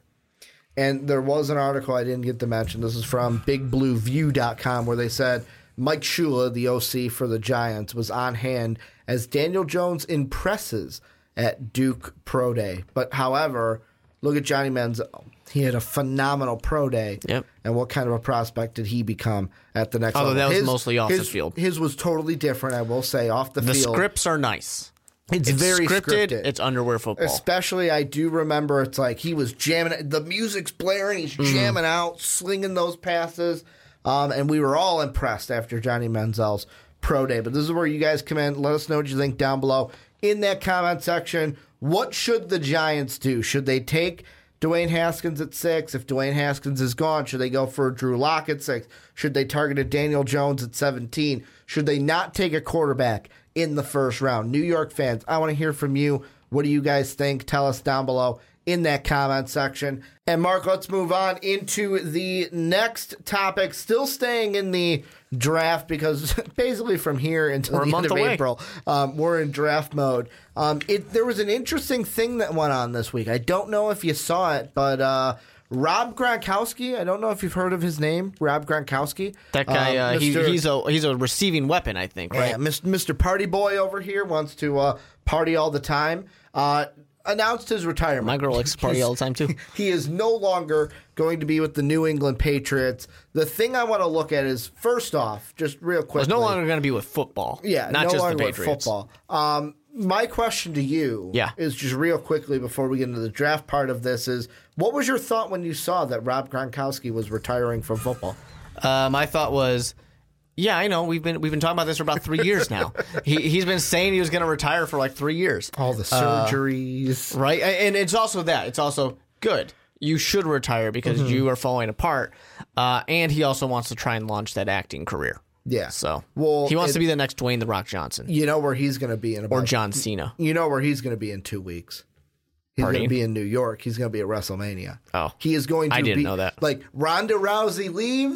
And there was an article I didn't get to mention. This is from BigBlueView.com where they said Mike Shula, the OC for the Giants, was on hand as Daniel Jones impresses at Duke Pro Day. But however, look at Johnny Manziel. He had a phenomenal pro day. Yep. And what kind of a prospect did he become at the next level? Although that was mostly off the field. His was totally different, I will say, off the field. The scripts are nice. It's very scripted. It's underwear football. Especially, I do remember it's like he was jamming. The music's blaring. He's jamming out, slinging those passes. And we were all impressed after Johnny Manziel's pro day. But this is where you guys come in. Let us know what you think down below in that comment section. What should the Giants do? Should they take Dwayne Haskins at 6? If Dwayne Haskins is gone, should they go for Drew Lock at 6? Should they target a Daniel Jones at 17? Should they not take a quarterback in the first round? New York fans, I want to hear from you. What do you guys think? Tell us down below in that comment section. And Mark, let's move on into the next topic. Still staying in the draft because basically from here until the end of April, we're in draft mode. There was an interesting thing that went on this week. I don't know if you saw it, but Rob Gronkowski, I don't know if you've heard of his name, Rob Gronkowski. That guy, he's a receiving weapon, I think, right? Yeah, Mr. Party Boy over here wants to party all the time. Announced his retirement. My girl likes to party all the time, too. He is no longer going to be with the New England Patriots. The thing I want to look at is, first off, just real quickly. He's no longer going to be with football. Yeah, not no just longer the Patriots. with football. My question to you is just real quickly before we get into the draft part of this is, what was your thought when you saw that Rob Gronkowski was retiring from football? My thought was, yeah, I know. We've been talking about this for about 3 years now. He's been saying he was going to retire for like 3 years. All the surgeries, right? And it's also that. It's also good. You should retire because you are falling apart. And he also wants to try and launch that acting career. Yeah. So he wants to be the next Dwayne The Rock Johnson. You know where he's going to be in about, or John Cena. You know where he's going to be in 2 weeks. He's going to be in New York. He's going to be at WrestleMania. Oh, he is going to. I didn't know that. Like Ronda Rousey leaves.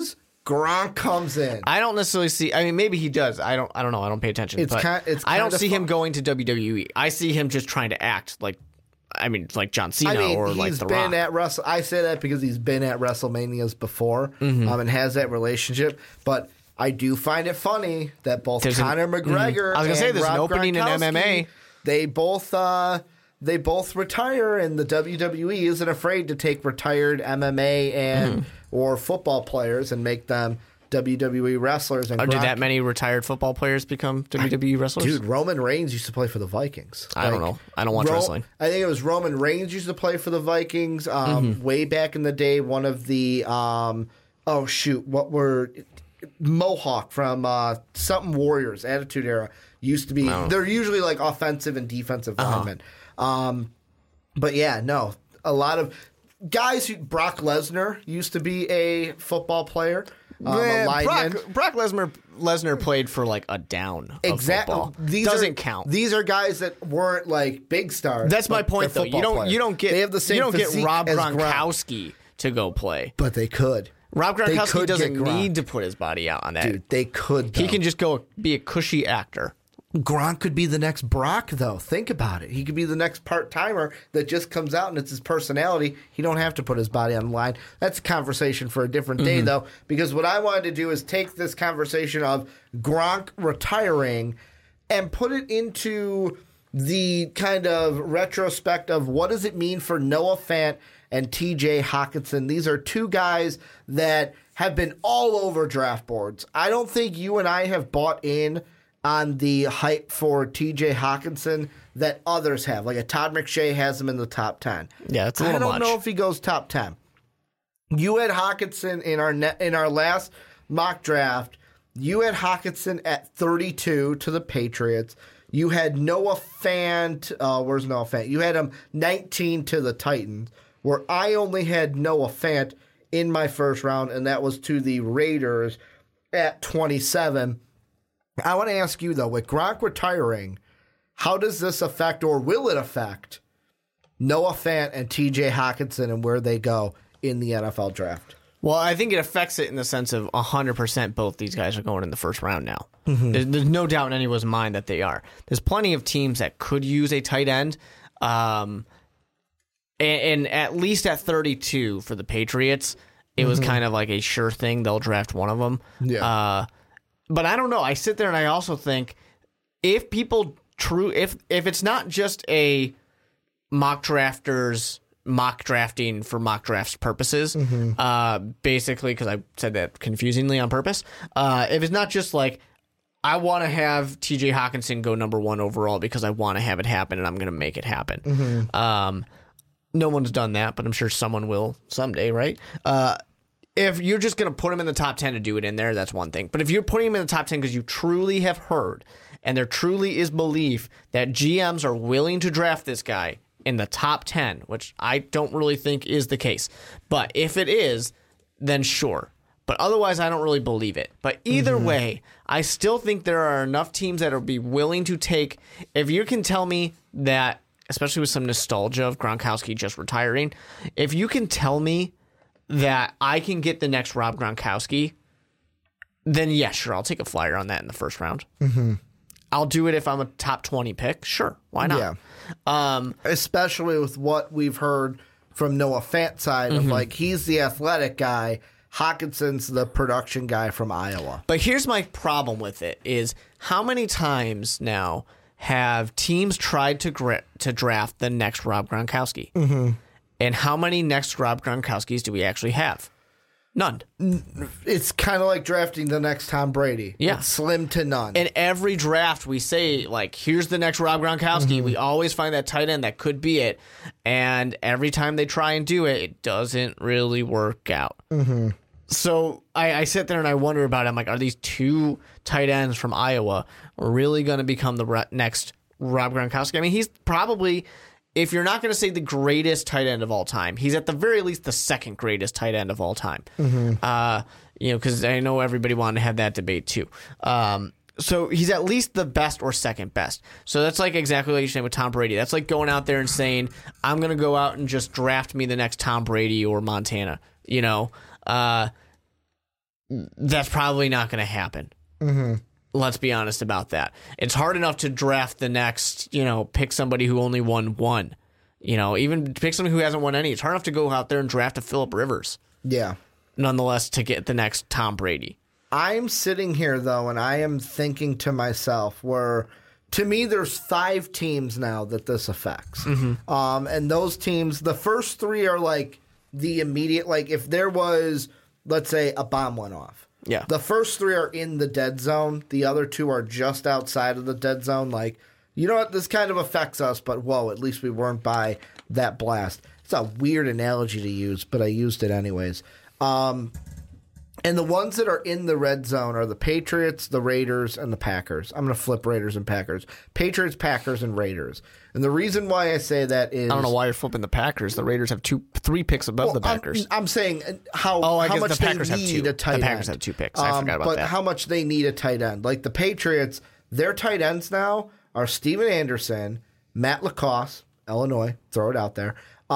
Gronk comes in. I don't necessarily see. I mean, maybe he does. I don't know. I don't pay attention. I don't see him going to WWE. I see him just trying to act like John Cena or like The Rock. I say that because he's been at WrestleManias before and has that relationship. But I do find it funny that both Conor McGregor I was gonna say there's Rob an opening in Gronkowski, MMA. They both retire, and the WWE isn't afraid to take retired MMA and or football players and make them WWE wrestlers. And did that many retired football players become WWE wrestlers? Dude, Roman Reigns used to play for the Vikings. I don't know. I don't watch wrestling. I think it was Roman Reigns used to play for the Vikings way back in the day. One of the Mohawk from something Warriors Attitude Era used to be. They're usually like offensive and defensive linemen. But yeah, no, a lot of guys. Brock Lesnar used to be a football player. Brock Lesnar played for like a down. Exactly. These doesn't count. These are guys that weren't like big stars. That's my point, though. You don't get Rob Gronkowski to go play, but they could. Rob Gronkowski doesn't need to put his body out on that. Dude, they could. Though. He can just go be a cushy actor. Gronk could be the next Brock, though. Think about it. He could be the next part-timer that just comes out and it's his personality. He don't have to put his body on the line. That's a conversation for a different day, though, because what I wanted to do is take this conversation of Gronk retiring and put it into the kind of retrospect of what does it mean for Noah Fant and TJ Hockenson. These are two guys that have been all over draft boards. I don't think you and I have bought in on the hype for TJ Hockenson that others have. Like a Todd McShay has him in the top 10. Yeah, it's a little much. I don't know if he goes top 10. You had Hockenson in our last mock draft. You had Hockenson at 32 to the Patriots. You had Noah Fant. Where's Noah Fant? You had him 19 to the Titans, where I only had Noah Fant in my first round, and that was to the Raiders at 27. I want to ask you, though, with Gronk retiring, how does this affect, or will it affect, Noah Fant and TJ Hockenson and where they go in the NFL draft? Well, I think it affects it in the sense of 100% both these guys are going in the first round now. There's no doubt in anyone's mind that they are. There's plenty of teams that could use a tight end. And at least at 32 for the Patriots, it was kind of like a sure thing. They'll draft one of them. Yeah. But I don't know. I sit there and I also think if it's not just a mock drafting for mock drafts purposes, basically, because I said that confusingly on purpose. If it's not just like, I want to have TJ Hockenson go number 1 overall because I want to have it happen and I'm going to make it happen. No one's done that, but I'm sure someone will someday, right? If you're just going to put him in the top 10 to do it in there, that's one thing. But if you're putting him in the top 10 because you truly have heard and there truly is belief that GMs are willing to draft this guy in the top 10, which I don't really think is the case. But if it is, then sure. But otherwise, I don't really believe it. But either way, I still think there are enough teams that will be willing to take. If you can tell me that, especially with some nostalgia of Gronkowski just retiring, if you can tell me that I can get the next Rob Gronkowski, then yeah, sure, I'll take a flyer on that in the first round. I'll do it if I'm a top 20 pick. Sure, why not? Yeah. Especially with what we've heard from Noah Fant's side of like he's the athletic guy, Hawkinson's the production guy from Iowa. But here's my problem with it is how many times now have teams tried to draft the next Rob Gronkowski? And how many next Rob Gronkowskis do we actually have? None. It's kind of like drafting the next Tom Brady. Yeah. It's slim to none. In every draft, we say, like, here's the next Rob Gronkowski. We always find that tight end that could be it. And every time they try and do it, it doesn't really work out. So I sit there and I wonder about it. I'm like, are these two tight ends from Iowa really going to become the next Rob Gronkowski? I mean, he's probably... If you're not going to say the greatest tight end of all time, he's at the very least the second greatest tight end of all time. Because I know everybody wanted to have that debate too. So he's at least the best or second best. So that's like exactly what you're saying with Tom Brady. That's like going out there and saying, I'm going to go out and just draft me the next Tom Brady or Montana. that's probably not going to happen. Mm-hmm. Let's be honest about that. It's hard enough to draft the next, pick somebody who only won one. Even pick somebody who hasn't won any. It's hard enough to go out there and draft a Phillip Rivers. Yeah. Nonetheless, to get the next Tom Brady. I'm sitting here, though, and I am thinking to myself to me, there's 5 teams now that this affects. Mm-hmm. And those teams, the first 3 are like the immediate, like if there was, let's say, a bomb went off. Yeah. The first 3 are in the dead zone. The other 2 are just outside of the dead zone. Like, you know what? This kind of affects us, but whoa, at least we weren't by that blast. It's a weird analogy to use, but I used it anyways. And the ones that are in the red zone are the Patriots, the Raiders, and the Packers. I'm going to flip Raiders and Packers. Patriots, Packers, and Raiders. And the reason why I say that is... I don't know why you're flipping the Packers. The Raiders have 3 picks above the Packers. I'm saying how much the Packers they need a tight end. The Packers have 2 picks. I forgot about that. But how much they need a tight end. Like the Patriots, their tight ends now are Steven Anderson, Matt LaCosse, Illinois, throw it out there,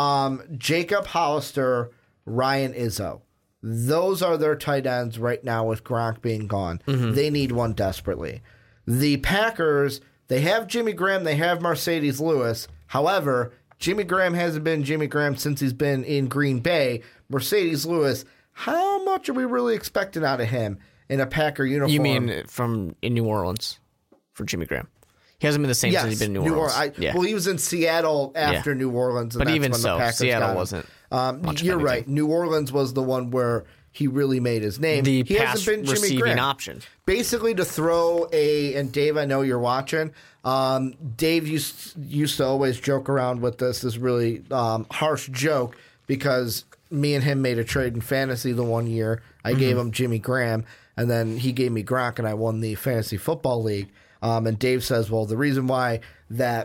Jacob Hollister, Ryan Izzo. Those are their tight ends right now with Gronk being gone. Mm-hmm. They need one desperately. The Packers, they have Jimmy Graham, they have Mercedes Lewis. However, Jimmy Graham hasn't been Jimmy Graham since he's been in Green Bay. Mercedes Lewis, how much are we really expecting out of him in a Packer uniform? You mean in New Orleans for Jimmy Graham? He hasn't been the same since he's been in New Orleans. Well, he was in Seattle after New Orleans. And but that's even when so, the Packers Seattle wasn't. You're right. New Orleans was the one where he really made his name. He hasn't been Jimmy receiving Graham. option. Basically, to throw and Dave, I know you're watching. Dave used to always joke around with this really harsh joke because me and him made a trade in fantasy the one year. I gave him Jimmy Graham, and then he gave me Gronk, and I won the fantasy football league. And Dave says, well, the reason why that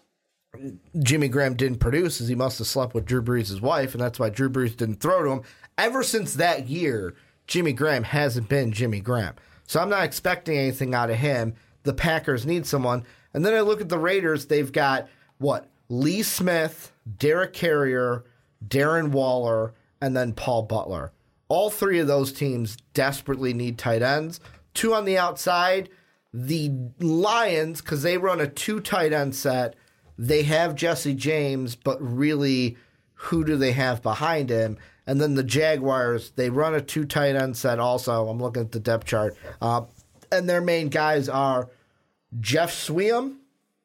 Jimmy Graham didn't produce is he must have slept with Drew Brees' wife, and that's why Drew Brees didn't throw to him. Ever since that year, Jimmy Graham hasn't been Jimmy Graham. So I'm not expecting anything out of him. The Packers need someone. And then I look at the Raiders. They've got, Lee Smith, Derek Carrier, Darren Waller, and then Paul Butler. All 3 of those teams desperately need tight ends. 2 on the outside. The Lions, because they run a 2 tight end set, they have Jesse James, but really, who do they have behind him? And then the Jaguars, they run a 2 tight end set also. I'm looking at the depth chart. And their main guys are Jeff Sweam,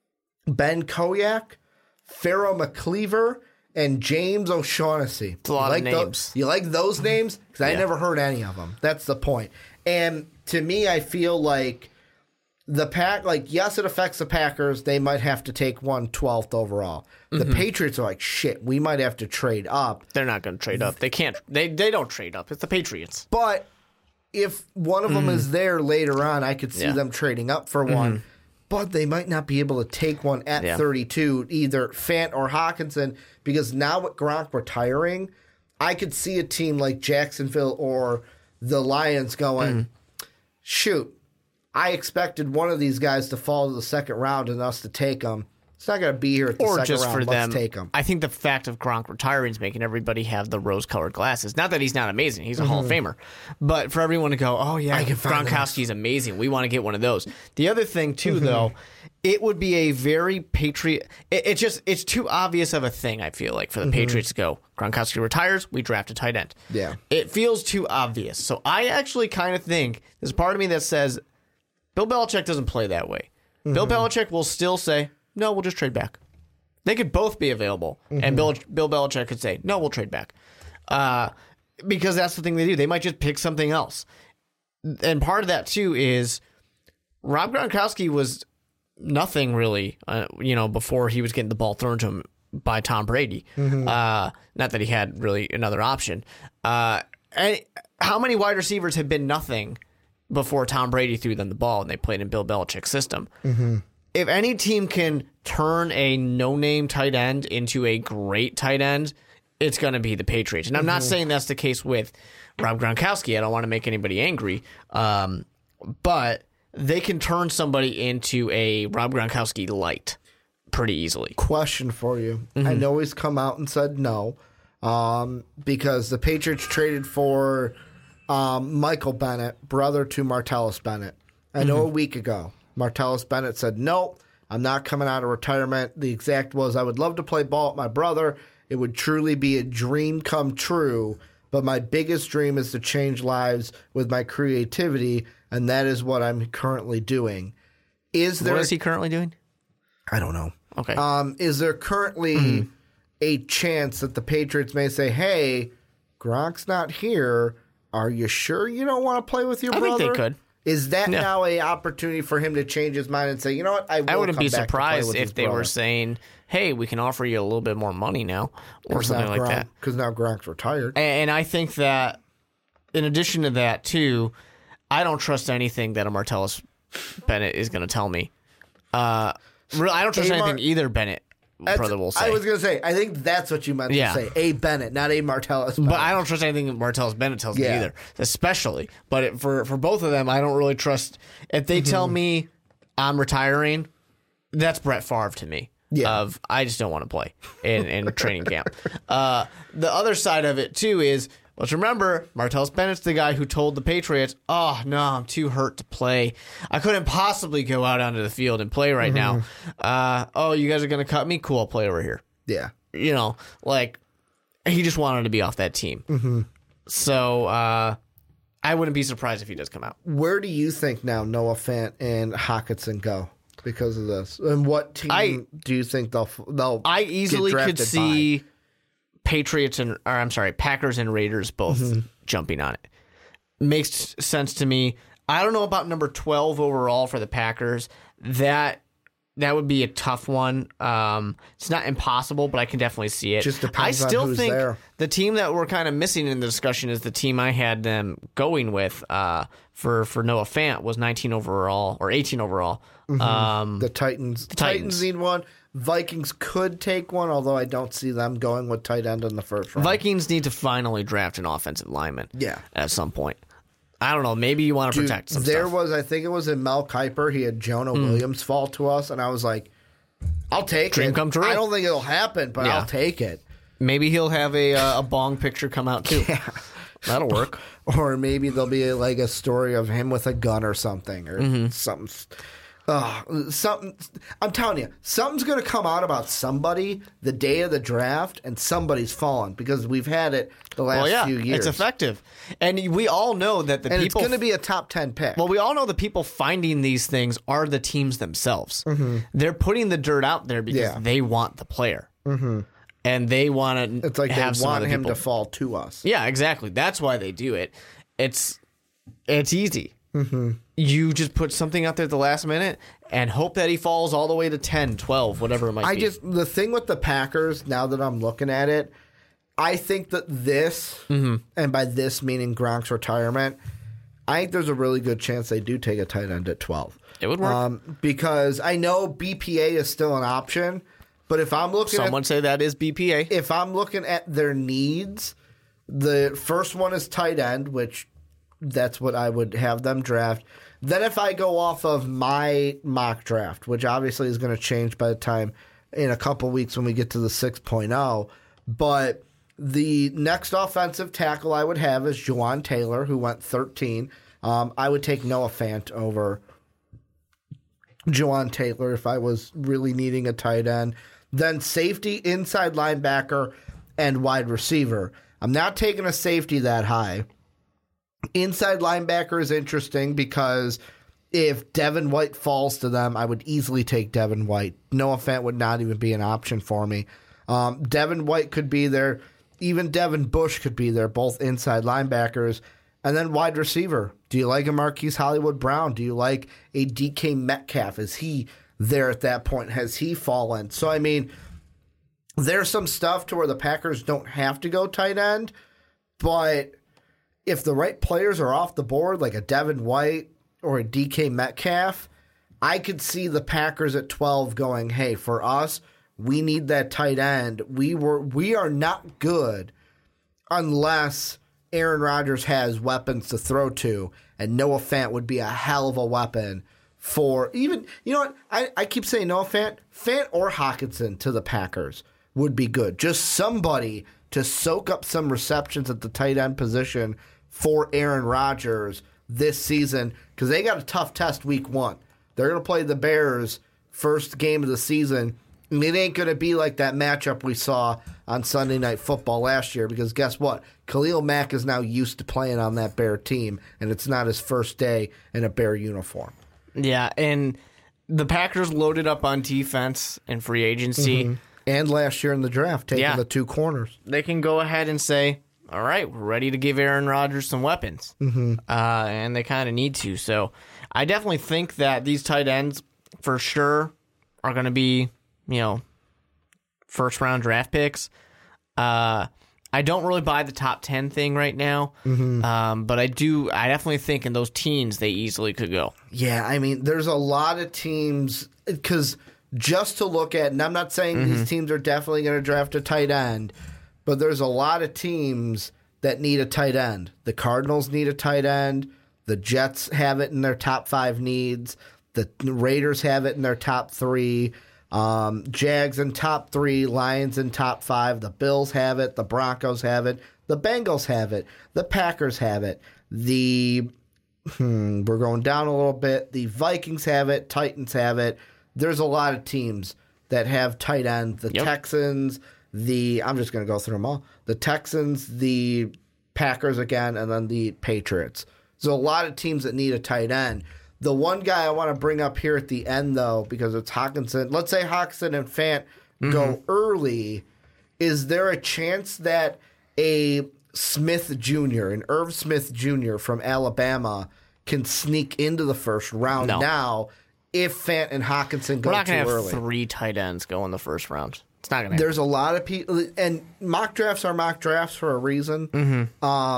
Ben Koyak, Pharaoh McCleaver, and James O'Shaughnessy. It's a lot of names. You like those names? Because I never heard any of them. That's the point. And to me, I feel like yes, it affects the Packers. They might have to take 12th overall. The Patriots are like, shit, we might have to trade up. They're not going to trade up. They can't. They don't trade up. It's the Patriots. But if one of them is there later on, I could see them trading up for one. But they might not be able to take one at 32, either Fant or Hawkinson, because now with Gronk retiring, I could see a team like Jacksonville or the Lions going, shoot, I expected one of these guys to fall to the second round and us to take them. It's not going to be here at the second just round. For Let's them, take them. I think the fact of Gronk retiring is making everybody have the rose-colored glasses. Not that he's not amazing. He's a Hall of Famer. But for everyone to go, oh, yeah, Gronkowski's amazing. We want to get one of those. The other thing, too, though, it would be a very Patriot... It's too obvious of a thing, I feel like, for the Patriots to go, Gronkowski retires, we draft a tight end. Yeah. It feels too obvious. So I actually kind of think, there's a part of me that says, Bill Belichick doesn't play that way. Bill Belichick will still say, no, we'll just trade back. They could both be available, and Bill Belichick could say, no, we'll trade back. Because that's the thing they do. They might just pick something else. And part of that, too, is Rob Gronkowski was nothing really, before he was getting the ball thrown to him by Tom Brady. Not that he had really another option. And how many wide receivers have been nothing before Tom Brady threw them the ball and they played in Bill Belichick's system? If any team can turn a no-name tight end into a great tight end, it's going to be the Patriots. And I'm not saying that's the case with Rob Gronkowski. I don't want to make anybody angry. But they can turn somebody into a Rob Gronkowski light pretty easily. Question for you. I know he's come out and said no, because the Patriots traded for Michael Bennett, brother to Martellus Bennett. I know a week ago, Martellus Bennett said, no, I'm not coming out of retirement. The exact was, I would love to play ball with my brother. It would truly be a dream come true. But my biggest dream is to change lives with my creativity, and that is what I'm currently doing. What is he currently doing? I don't know. Okay. Is there currently a chance that the Patriots may say, hey, Gronk's not here. Are you sure you don't want to play with your brother? I think they could. Is that now an opportunity for him to change his mind and say, you know what, I wouldn't be surprised if they were saying, hey, we can offer you a little bit more money now or something like that. Because now Gronk's retired. And I think that in addition to that, too, I don't trust anything that a Martellus Bennett is going to tell me. I don't trust anything either Bennett brother will say. I was going to say, I think that's what you meant to say. A Bennett, not a Martellus Bennett. But I don't trust anything that Martellus Bennett tells me either, especially. But for both of them, I don't really trust. If they tell me I'm retiring, that's Brett Favre to me. Yeah. I just don't want to play in training camp. The other side of it, too, is, let's remember, Martellus Bennett's the guy who told the Patriots, oh, no, I'm too hurt to play. I couldn't possibly go out onto the field and play right now. Oh, you guys are going to cut me? Cool, I'll play over here. Yeah. You know, like, he just wanted to be off that team. So I wouldn't be surprised if he does come out. Where do you think now Noah Fant and Hockenson go because of this? And what team do you think they'll I easily could see Packers and Raiders both jumping on it. Makes sense to me. I don't know about number 12 overall for the Packers. That would be a tough one. It's not impossible, but I can definitely see it. Just depends on who's think there. The team that we're kind of missing in the discussion is the team I had them going with for Noah Fant was 19 overall or 18 overall. The Titans. The Titans need one. Vikings could take one, although I don't see them going with tight end in the first round. Vikings need to finally draft an offensive lineman. Yeah. At some point. I don't know. Maybe you want to protect some stuff. I think it was in Mel Kiper. He had Jonah Williams fall to us, and I was like, I'll take it. Dream come true. I don't think it'll happen, but I'll take it. Maybe he'll have a bong picture come out, too. Yeah. That'll work. Or maybe there'll be like a story of him with a gun or something, or something. Something. I'm telling you, something's going to come out about somebody the day of the draft, and somebody's fallen because we've had it the last few years. It's effective, and we all know that people. It's going to be a top 10 pick. Well, we all know the people finding these things are the teams themselves. They're putting the dirt out there because they want the player, and they want to. It's like they want him to fall to us. Yeah, exactly. That's why they do it. It's easy. You just put something out there at the last minute and hope that he falls all the way to 10, 12, whatever it might be. The thing with the Packers, now that I'm looking at it, I think that this, and by this meaning Gronk's retirement, I think there's a really good chance they do take a tight end at 12. It would work. Because I know BPA is still an option, but if I'm looking Someone say that is BPA. If I'm looking at their needs, the first one is tight end, which that's what I would have them draft. Then if I go off of my mock draft, which obviously is going to change by the time in a couple weeks when we get to the 6.0, but the next offensive tackle I would have is Juwan Taylor, who went 13. I would take Noah Fant over Juwan Taylor if I was really needing a tight end. Then safety, inside linebacker, and wide receiver. I'm not taking a safety that high. Inside linebacker is interesting because if Devin White falls to them, I would easily take Devin White. Noah Fant would not even be an option for me. Devin White could be there. Even Devin Bush could be there, both inside linebackers. And then wide receiver. Do you like a Marquise Hollywood Brown? Do you like a DK Metcalf? Is he there at that point? Has he fallen? So, I mean, there's some stuff to where the Packers don't have to go tight end, but if the right players are off the board, like a Devin White or a DK Metcalf, I could see the Packers at 12 going, hey, for us, we need that tight end. We are not good unless Aaron Rodgers has weapons to throw to, and Noah Fant would be a hell of a weapon for even, you know what, I keep saying Noah Fant or Hockenson to the Packers would be good. Just somebody to soak up some receptions at the tight end position for Aaron Rodgers this season because they got a tough test week 1. They're going to play the Bears first game of the season. And it ain't going to be like that matchup we saw on Sunday Night Football last year because guess what? Khalil Mack is now used to playing on that Bear team, and it's not his first day in a Bear uniform. Yeah, and the Packers loaded up on defense and free agency. Mm-hmm. And last year in the draft, taking the 2 corners. They can go ahead and say, all right, we're ready to give Aaron Rodgers some weapons. Mm-hmm. And they kind of need to. So I definitely think that these tight ends for sure are going to be, first-round draft picks. I don't really buy the top 10 thing right now, but I definitely think in those teens they easily could go. Yeah, I mean, there's a lot of teams, because just to look at, and I'm not saying these teams are definitely going to draft a tight end, but there's a lot of teams that need a tight end. The Cardinals need a tight end. The Jets have it in their top 5 needs. The Raiders have it in their top 3. Jags in top 3, Lions in top 5, the Bills have it, the Broncos have it, the Bengals have it, the Packers have it, we're going down a little bit, the Vikings have it, Titans have it. There's a lot of teams that have tight end. The Texans, I'm just going to go through them all. The Texans, the Packers again, and then the Patriots. There's a lot of teams that need a tight end. The one guy I want to bring up here at the end, though, because it's Hockenson. Let's say Hockenson and Fant go early. Is there a chance that a Smith Jr., an Irv Smith Jr. from Alabama, can sneak into the first round now if Fant and Hockenson go too early? We're not going to have 3 tight ends go in the first round. It's not going to happen. There's a lot of people, and mock drafts are mock drafts for a reason.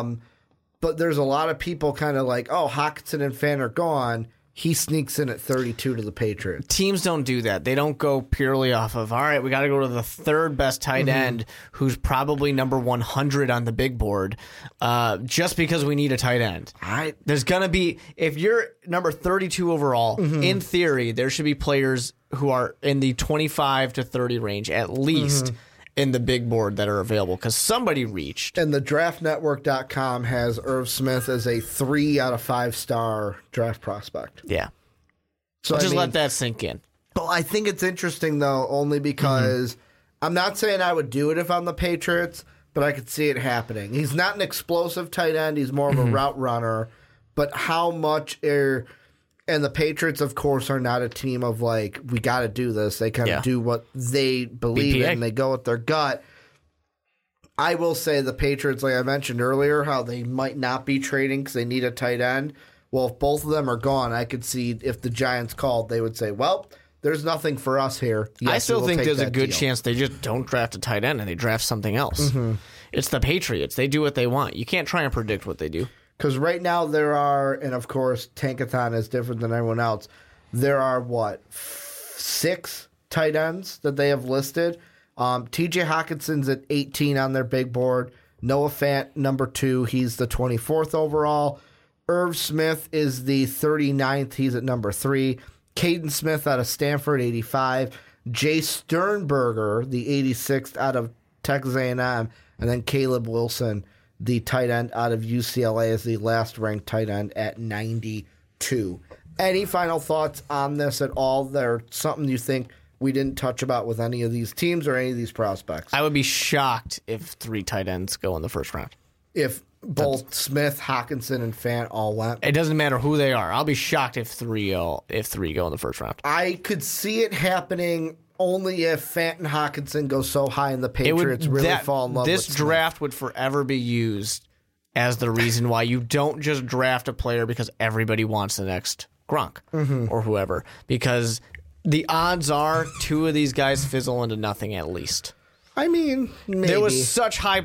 But there's a lot of people kind of like, oh, Hockenson and Fant are gone. He sneaks in at 32 to the Patriots. Teams don't do that. They don't go purely off of, all right, we got to go to the 3rd best tight end who's probably number 100 on the big board just because we need a tight end. There's going to be, if you're number 32 overall, in theory, there should be players who are in the 25 to 30 range at least. In the big board that are available because somebody reached. And the draftnetwork.com has Irv Smith as a 3 out of 5 star draft prospect. Yeah. So just let that sink in. Well, I think it's interesting, though, only because I'm not saying I would do it if I'm the Patriots, but I could see it happening. He's not an explosive tight end. He's more of a route runner. But how much and the Patriots, of course, are not a team of like, we got to do this. They kind of do what they believe in. They go with their gut. I will say the Patriots, like I mentioned earlier, how they might not be trading because they need a tight end. Well, if both of them are gone, I could see if the Giants called, they would say, well, there's nothing for us here. Yes, I still think there's a good chance they just don't draft a tight end and they draft something else. It's the Patriots. They do what they want. You can't try and predict what they do. Because right now there are, and of course Tankathon is different than everyone else, there are, 6 tight ends that they have listed. TJ Hawkinson's at 18 on their big board. Noah Fant, number 2. He's the 24th overall. Irv Smith is the 39th. He's at number 3. Caden Smith out of Stanford, 85. Jay Sternberger, the 86th out of Texas A&M. And then Caleb Wilson, the tight end out of UCLA, is the last ranked tight end at 92. Any final thoughts on this at all? There something you think we didn't touch about with any of these teams or any of these prospects? I would be shocked if 3 tight ends go in the first round. If both Smith, Hockenson, and Fant all went? It doesn't matter who they are. I'll be shocked if 3 go in the first round. I could see it happening only if Fant and Hockenson go so high and the Patriots really fall in love with Smith. This draft would forever be used as the reason why you don't just draft a player because everybody wants the next Gronk or whoever. Because the odds are 2 of these guys fizzle into nothing at least. I mean, maybe. There was such high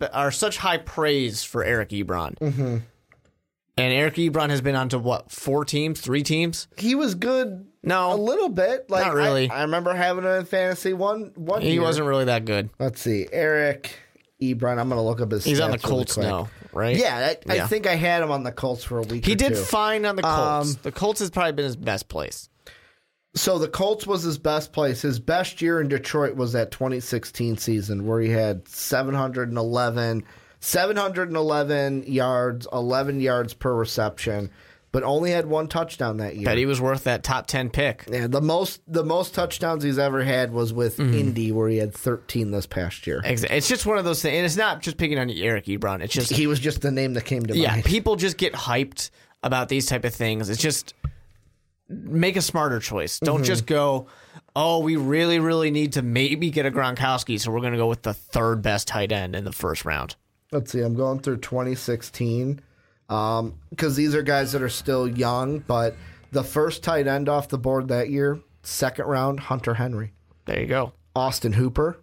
praise for Eric Ebron. And Eric Ebron has been on to 4 teams, 3 teams? He was good. No, a little bit. Like, not really. I remember having him in fantasy one year. He wasn't really that good. Let's see. Eric Ebron. I'm going to look up his stats. He's on the Colts now, right? Yeah, I think I had him on the Colts for a week He or did two. fine on the Colts. The Colts has probably been his best place. So the Colts was his best place. His best year in Detroit was that 2016 season where he had 711, 711 yards, 11 yards per reception, but only had one touchdown that year. Bet he was worth that top 10 pick. Yeah, the most touchdowns he's ever had was with Indy, where he had 13 this past year. Exactly. It's just one of those things, and it's not just picking on Eric Ebron. It's just he was just the name that came to mind. Yeah, people just get hyped about these type of things. It's just make a smarter choice. Don't just go, oh, we really, really need to maybe get a Gronkowski, so we're going to go with the third best tight end in the first round. Let's see. I'm going through 2016. Because these are guys that are still young, but the first tight end off the board that year, second round, Hunter Henry. There you go. Austin Hooper.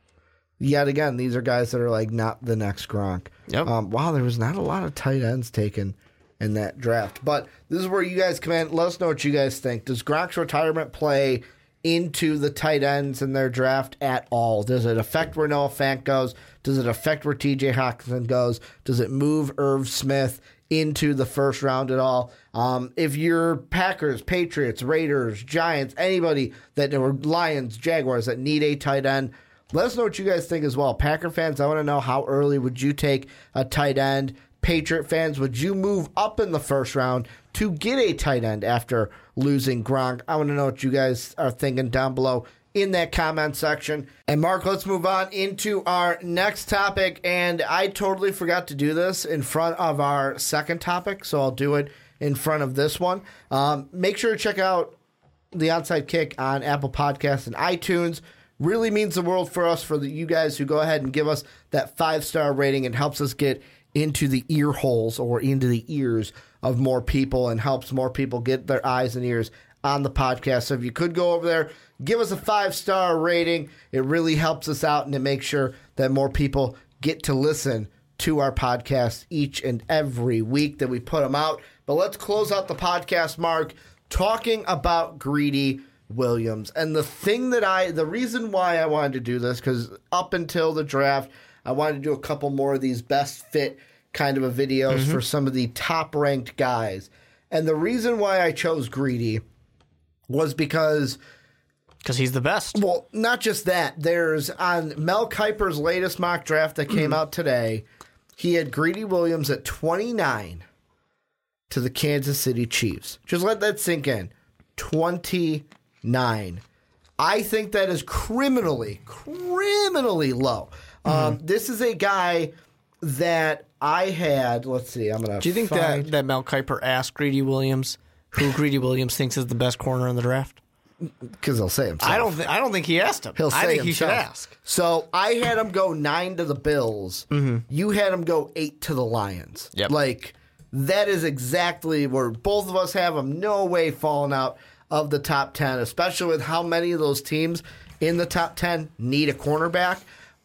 Yet again, these are guys that are like not the next Gronk. Yep. Wow, there was not a lot of tight ends taken in that draft. But this is where you guys come in. Let us know what you guys think. Does Gronk's retirement play into the tight ends in their draft at all? Does it affect where Noah Fant goes? Does it affect where TJ Hockenson goes? Does it move Irv Smith into the first round at all? If you're Packers, Patriots, Raiders, Giants, anybody that or Lions, Jaguars that need a tight end, let us know what you guys think as well. Packer fans, I want to know, how early would you take a tight end? Patriot fans, would you move up in the first round to get a tight end after losing Gronk? I want to know what you guys are thinking down below in that comment section. And Mark, let's move on into our next topic. And I totally forgot to do this in front of our second topic, so I'll do it in front of this one. Make sure to check out the Onside Kick on Apple Podcasts and iTunes. Really means the world for us, for you guys who go ahead and give us that 5-star rating. It helps us get into the ear holes or into the ears of more people and helps more people get their eyes and ears on the podcast. So if you could go over there, give us a 5-star rating. It really helps us out, and it makes sure that more people get to listen to our podcast each and every week that we put them out. But let's close out the podcast, Mark, talking about Greedy Williams. And the reason why I wanted to do this, because up until the draft, I wanted to do a couple more of these best fit kind of a videos for some of the top ranked guys. And the reason why I chose Greedy was because he's the best. Well, not just that. There's on Mel Kiper's latest mock draft that came out today, he had Greedy Williams at 29 to the Kansas City Chiefs. Just let that sink in. 29. I think that is criminally low. This is a guy that I had. Let's see. I'm gonna. Do you think that Mel Kiper asked Greedy Williams who Greedy Williams thinks is the best corner in the draft? Because he'll say himself. I don't think he asked him. He'll say I think himself. he should ask. So I had him go 9 to the Bills. You had him go 8 to the Lions. Yep. Like, that is exactly where both of us have him. No way falling out of the top 10, especially with how many of those teams in the top 10 need a cornerback.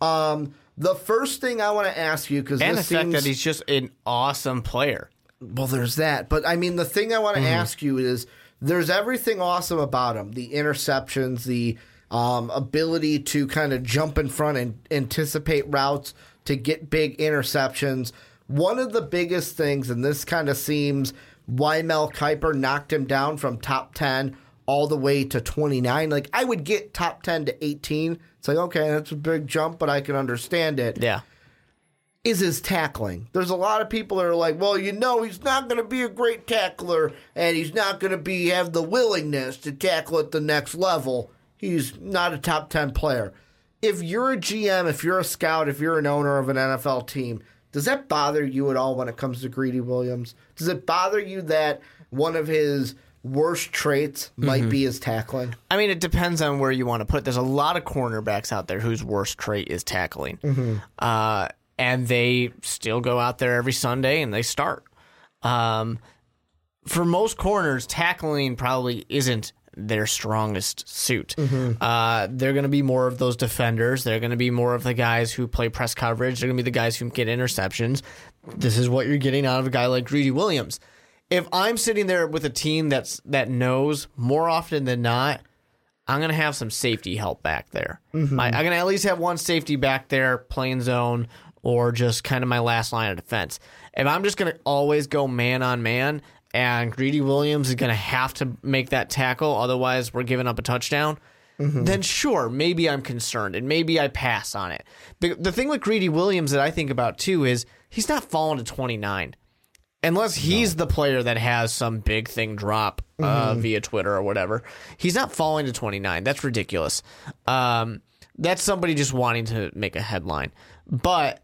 The first thing I want to ask you, because and the fact that he's just an awesome player. Well, there's that. But, I mean, the thing I want to ask you is, there's everything awesome about him. The interceptions, the ability to kind of jump in front and anticipate routes to get big interceptions. One of the biggest things, and this kind of seems why Mel Kiper knocked him down from top 10 all the way to 29. Like, I would get top 10 to 18. It's like, okay, that's a big jump, but I can understand it. Yeah. Is his tackling. There's a lot of people that are like, well, he's not going to be a great tackler, and he's not going to have the willingness to tackle at the next level. He's not a top 10 player. If you're a GM, if you're a scout, if you're an owner of an NFL team, does that bother you at all when it comes to Greedy Williams? Does it bother you that one of his worst traits might be his tackling? I mean, it depends on where you want to put it. There's a lot of cornerbacks out there whose worst trait is tackling. And they still go out there every Sunday and they start. For most corners, tackling probably isn't their strongest suit. They're going to be more of those defenders. They're going to be more of the guys who play press coverage. They're going to be the guys who get interceptions. This is what you're getting out of a guy like Greedy Williams. If I'm sitting there with a team that knows more often than not, I'm going to have some safety help back there. I'm going to at least have one safety back there playing zone, or just kind of my last line of defense. If I'm just going to always go man on man, and Greedy Williams is going to have to make that tackle, otherwise we're giving up a touchdown, then sure, maybe I'm concerned and maybe I pass on it. But the thing with Greedy Williams that I think about too is he's not falling to 29. Unless he's the player that has some big thing drop via Twitter or whatever. He's not falling to 29. That's ridiculous. That's somebody just wanting to make a headline. But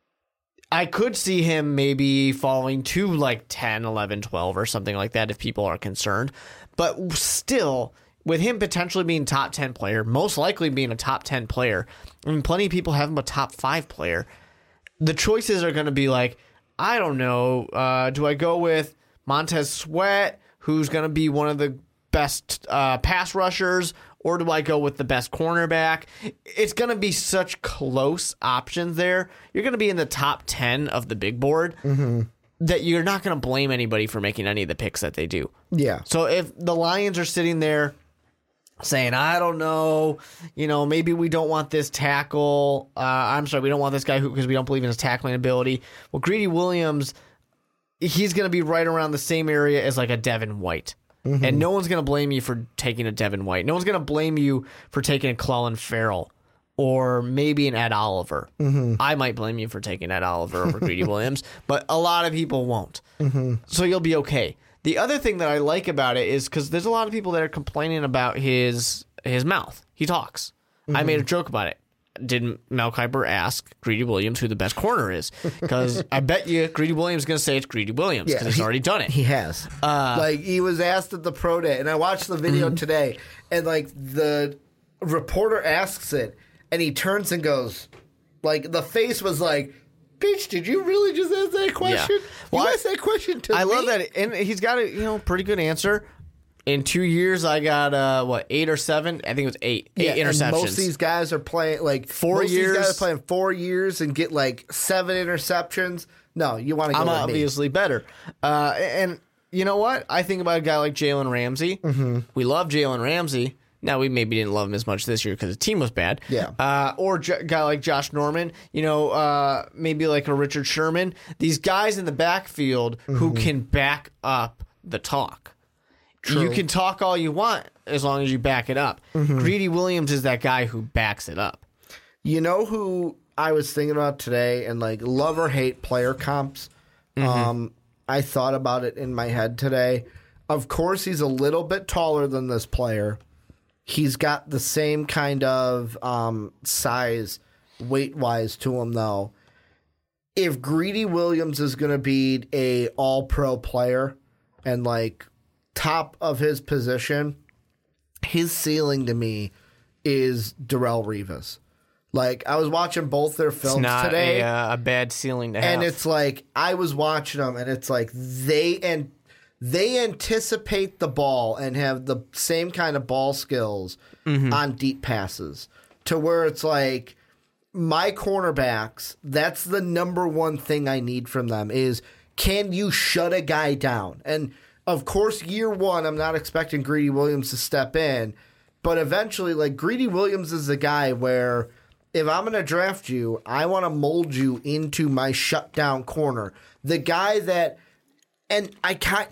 I could see him maybe falling to like 10, 11, 12 or something like that if people are concerned. But still, with him potentially being top 10 player, most likely being a top 10 player, I mean, plenty of people have him a top 5 player. The choices are going to be like, I don't know, do I go with Montez Sweat, who's going to be one of the best pass rushers, or do I go with the best cornerback? It's going to be such close options there. You're going to be in the top 10 of the big board that you're not going to blame anybody for making any of the picks that they do. Yeah. So if the Lions are sitting there saying, I don't know, maybe we don't want this tackle. We don't want this guy because we don't believe in his tackling ability. Well, Greedy Williams, he's going to be right around the same area as like a Devin White. And no one's going to blame you for taking a Devin White. No one's going to blame you for taking a Clelin Ferrell or maybe an Ed Oliver. I might blame you for taking Ed Oliver over Greedy Williams, but a lot of people won't. So you'll be okay. The other thing that I like about it is because there's a lot of people that are complaining about his mouth. He talks. I made a joke about it. Did Mel Kiper ask Greedy Williams who the best corner is? Because I bet you Greedy Williams is going to say it's Greedy Williams because he's already done it. He has. He was asked at the pro day, and I watched the video today, and like the reporter asks it, and he turns and goes, like the face was like, "Bitch, did you really just ask that question? Yeah. Well, you asked that question to me." I love that, and he's got a pretty good answer. In 2 years, I got 8 or 7. I think it was 8 interceptions. And most of these guys are playing like 4 years. Most of these guys are playing 4 years and get like 7 interceptions. No, you want to go. I'm with obviously better. And you know what? I think about a guy like Jalen Ramsey. We love Jalen Ramsey. Now, we maybe didn't love him as much this year because the team was bad. Yeah. Or a guy like Josh Norman, maybe like a Richard Sherman. These guys in the backfield who can back up the talk. True. You can talk all you want as long as you back it up. Greedy Williams is that guy who backs it up. You know who I was thinking about today, and like love or hate player comps? I thought about it in my head today. Of course, he's a little bit taller than this player. He's got the same kind of size, weight-wise to him, though. If Greedy Williams is going to be a all-pro player and like top of his position, his ceiling to me is Darrelle Revis. Like, I was watching both their films today. It's not a bad ceiling to have. And it's like, I was watching them, and it's like they anticipate the ball and have the same kind of ball skills on deep passes to where it's like, my cornerbacks, that's the number one thing I need from them is, can you shut a guy down? And of course, year one, I'm not expecting Greedy Williams to step in, but eventually, like, Greedy Williams is the guy where if I'm going to draft you, I want to mold you into my shutdown corner. The guy that, and I kind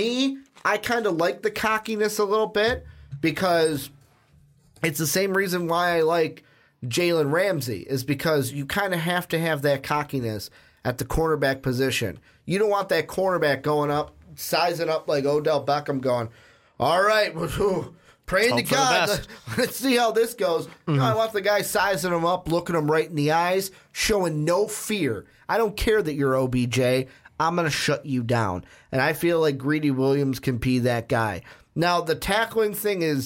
of like the cockiness a little bit because it's the same reason why I like Jalen Ramsey is because you kind of have to have that cockiness at the cornerback position. You don't want that cornerback going up, sizing up like Odell Beckham going, all right, praying to God, let's see how this goes. No, I want the guy sizing him up, looking him right in the eyes, showing no fear. I don't care that you're OBJ. I'm going to shut you down. And I feel like Greedy Williams can be that guy. Now, the tackling thing is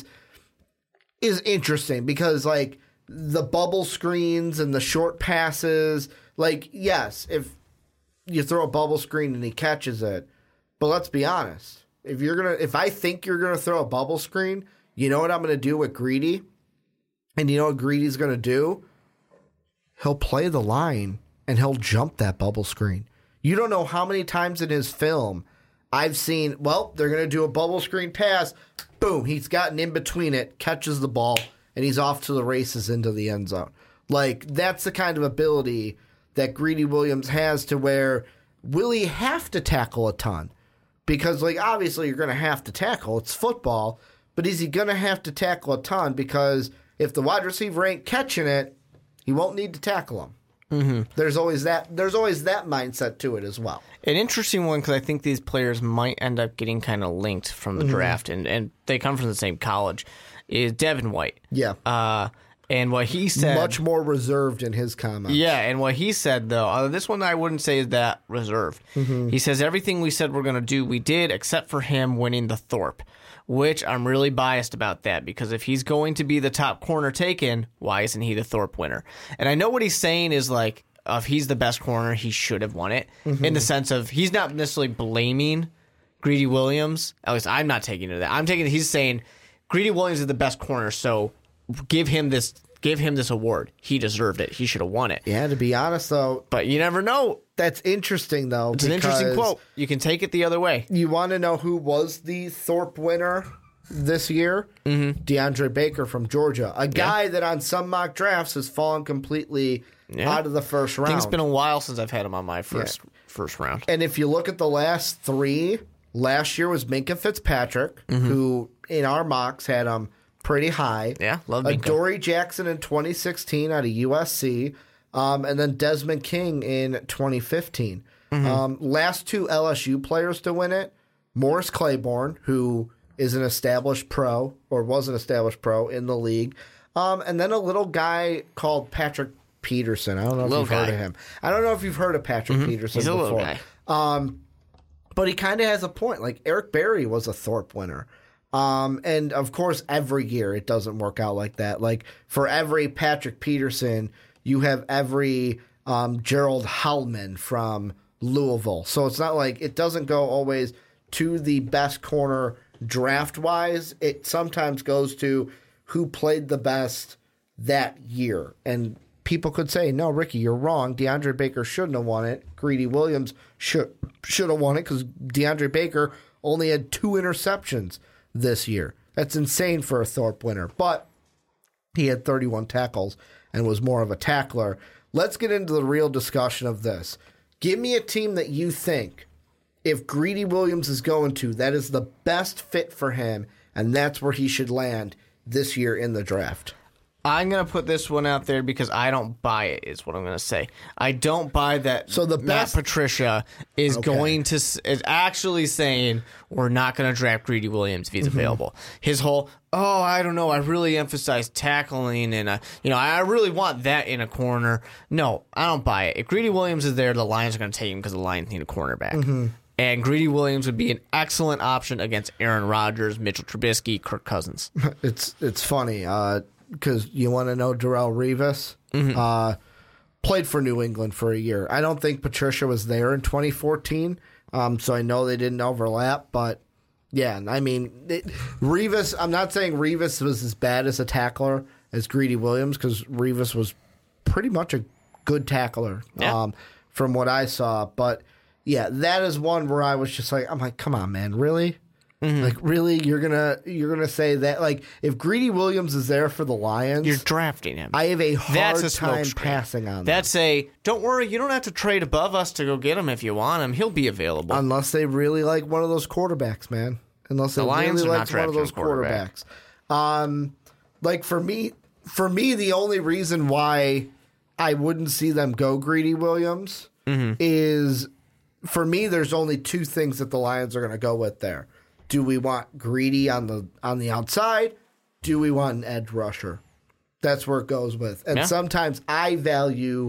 interesting because, like, the bubble screens and the short passes, like, yes, you throw a bubble screen and he catches it. But let's be honest. If I think you're gonna throw a bubble screen, you know what I'm gonna do with Greedy? And you know what Greedy's gonna do? He'll play the line and he'll jump that bubble screen. You don't know how many times in his film I've seen, well, they're gonna do a bubble screen pass, boom, he's gotten in between it, catches the ball, and he's off to the races into the end zone. Like, that's the kind of ability that Greedy Williams has to where will he have to tackle a ton? Because, like, obviously you're going to have to tackle. It's football. but is he going to have to tackle a ton? Because if the wide receiver ain't catching it, he won't need to tackle him. Mm-hmm. There's always that mindset to it as well. An interesting one, because I think these players might end up getting kind of linked from the draft, and they come from the same college, is Devin White. Yeah. And what he said... Much more reserved in his comments. Yeah, and what he said, though, this one I wouldn't say is that reserved. Mm-hmm. He says, everything we said we're going to do, we did, except for him winning the Thorpe, which I'm really biased about that, because if he's going to be the top corner taken, why isn't he the Thorpe winner? And I know what he's saying is, like, if he's the best corner, he should have won it, in the sense of he's not necessarily blaming Greedy Williams. At least I'm not taking it to that. He's saying Greedy Williams is the best corner, so give him this award. He deserved it. He should have won it. Yeah, to be honest, though. But you never know. That's interesting, though. It's an interesting quote. You can take it the other way. You want to know who was the Thorpe winner this year? Mm-hmm. DeAndre Baker from Georgia. A guy that on some mock drafts has fallen completely out of the first round. I think it's been a while since I've had him on my first round. And if you look at the last three, last year was Minkah Fitzpatrick, who in our mocks had him pretty high. Yeah, love Minkah. Adoree Jackson in 2016 out of USC, and then Desmond King in 2015. Last two LSU players to win it, Morris Claiborne, who is an established pro, or was an established pro in the league, and then a little guy called Patrick Peterson. I don't know if you've heard of him. I don't know if you've heard of Patrick Peterson He's a before. little guy. But he kind of has a point. Like, Eric Berry was a Thorpe winner. And, of course, every year it doesn't work out like that. Like, for every Patrick Peterson, you have every Gerald Hallman from Louisville. So it's not like it doesn't go always to the best corner draft-wise. It sometimes goes to who played the best that year. And people could say, no, Ricky, you're wrong. DeAndre Baker shouldn't have won it. Greedy Williams should have won it because DeAndre Baker only had 2 interceptions this year. That's insane for a Thorpe winner. But he had 31 tackles and was more of a tackler. Let's get into the real discussion of this. Give me a team that you think, if Greedy Williams is going to, that is the best fit for him, and that's where he should land this year in the draft. I'm going to put this one out there because I don't buy it, is what I'm going to say. I don't buy that Matt Patricia is is actually saying we're not going to draft Greedy Williams if he's available. His whole, I don't know, I really emphasize tackling and, I really want that in a corner. No, I don't buy it. If Greedy Williams is there, the Lions are going to take him because the Lions need a cornerback. And Greedy Williams would be an excellent option against Aaron Rodgers, Mitchell Trubisky, Kirk Cousins. It's funny. Because you want to know Darrelle Revis? Played for New England for a year. I don't think Patricia was there in 2014, so I know they didn't overlap. But, yeah, I mean, Revis, I'm not saying Revis was as bad as a tackler as Greedy Williams, because Revis was pretty much a good tackler from what I saw. But, yeah, that is one where I was just like, I'm like, come on, man, really? Like, really, you're gonna say that? Like, if Greedy Williams is there for the Lions, you're drafting him. I have a hard time passing on that. Don't worry, you don't have to trade above us to go get him if you want him. He'll be available. Unless they really like one of those quarterbacks, man. Unless they really like one of those quarterbacks. Like, for me, the only reason why I wouldn't see them go Greedy Williams is, for me, there's only 2 things that the Lions are going to go with there. Do we want Greedy on the outside? Do we want an edge rusher? That's where it goes with. And sometimes I value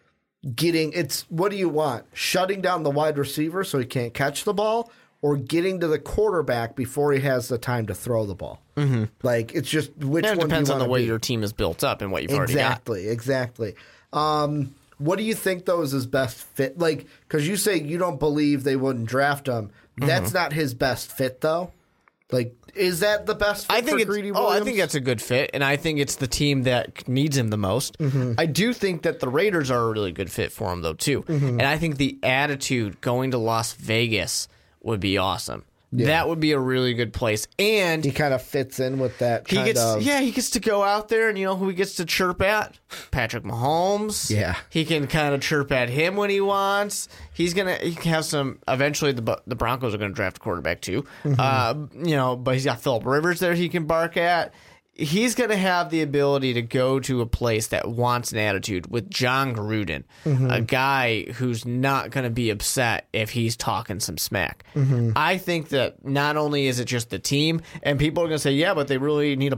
what do you want? Shutting down the wide receiver so he can't catch the ball, or getting to the quarterback before he has the time to throw the ball? Like, it's just which one do you want to be? It depends on the way your team is built up and what you've already got. Exactly. What do you think, though, is his best fit? Like, because you say you don't believe they wouldn't draft him. That's not his best fit, though. Like, is that the best fit for Greedy Williams? I think that's a good fit, and I think it's the team that needs him the most. I do think that the Raiders are a really good fit for him, though, too. And I think the attitude going to Las Vegas would be awesome. That would be a really good place. And he kind of fits in with that he gets to go out there, and you know who he gets to chirp at? Patrick Mahomes. Yeah. He can kind of chirp at him when he wants. He can have some, eventually the Broncos are going to draft a quarterback too. But he's got Phillip Rivers there he can bark at. He's going to have the ability to go to a place that wants an attitude with John Gruden, a guy who's not going to be upset if he's talking some smack. I think that not only is it just the team, and people are going to say, yeah, but they really need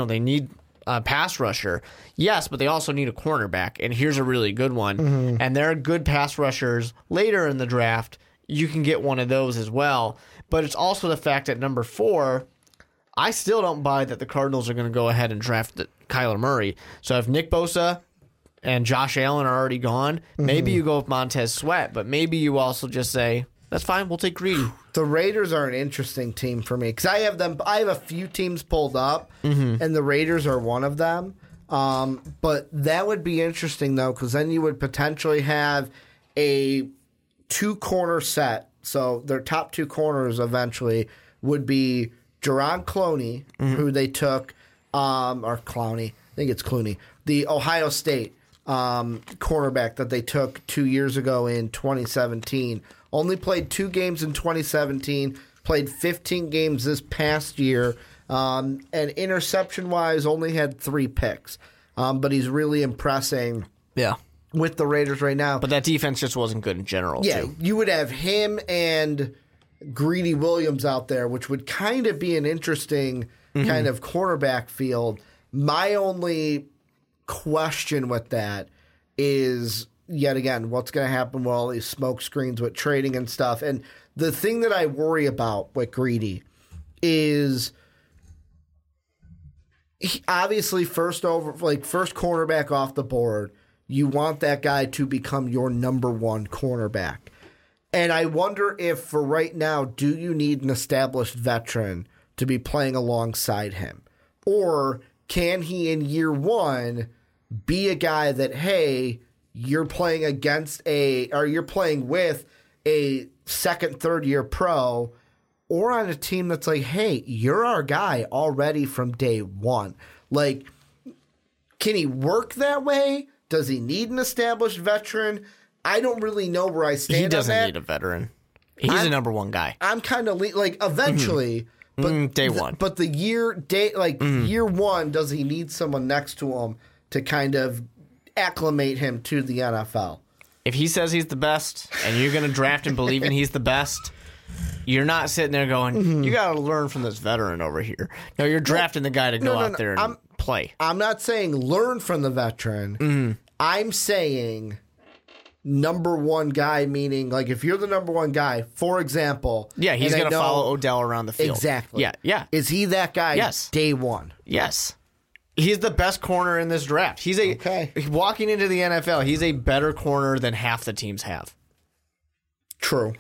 a pass rusher. Yes, but they also need a cornerback, and here's a really good one. And there are good pass rushers later in the draft. You can get one of those as well. But it's also the fact that number 4, I still don't buy that the Cardinals are going to go ahead and draft Kyler Murray. So if Nick Bosa and Josh Allen are already gone, maybe you go with Montez Sweat, but maybe you also just say, that's fine, we'll take Greedy. The Raiders are an interesting team for me because I have a few teams pulled up, and the Raiders are one of them. But that would be interesting, though, because then you would potentially have a 2-corner set. So their top 2 corners eventually would be Jaron Clowney, who they took, or Clowney, I think it's Clooney, the Ohio State cornerback that they took 2 years ago in 2017. Only played 2 games in 2017, played 15 games this past year, and interception-wise only had 3 picks. But he's really impressing with the Raiders right now. But that defense just wasn't good in general, too. You would have him and Greedy Williams out there, which would kind of be an interesting kind of cornerback field. My only question with that is, yet again, what's going to happen with all these smoke screens with trading and stuff. And the thing that I worry about with Greedy is obviously first cornerback off the board, you want that guy to become your number 1 cornerback. And I wonder if, for right now, do you need an established veteran to be playing alongside him? Or can he, in year 1, be a guy that, hey, you're playing you're playing with a second, third year pro, or on a team that's like, hey, you're our guy already from day 1. Like, can he work that way? Does he need an established veteran? I don't really know where I stand on that. He doesn't need a veteran. He's a number 1 guy. I'm kind of eventually, but day 1. But the year 1, does he need someone next to him to kind of acclimate him to the NFL? If he says he's the best, and you're going to draft him believing he's the best, you're not sitting there going, you got to learn from this veteran over here. No, you're drafting the guy to go out there and play. I'm not saying learn from the veteran. I'm saying number 1 guy, meaning like if you're the number 1 guy, for example. Yeah, he's going to follow Odell around the field. Exactly. Yeah. Is he that guy? Yes. Day 1. Yes. He's the best corner in this draft. He's walking into the NFL, he's a better corner than half the teams have. True.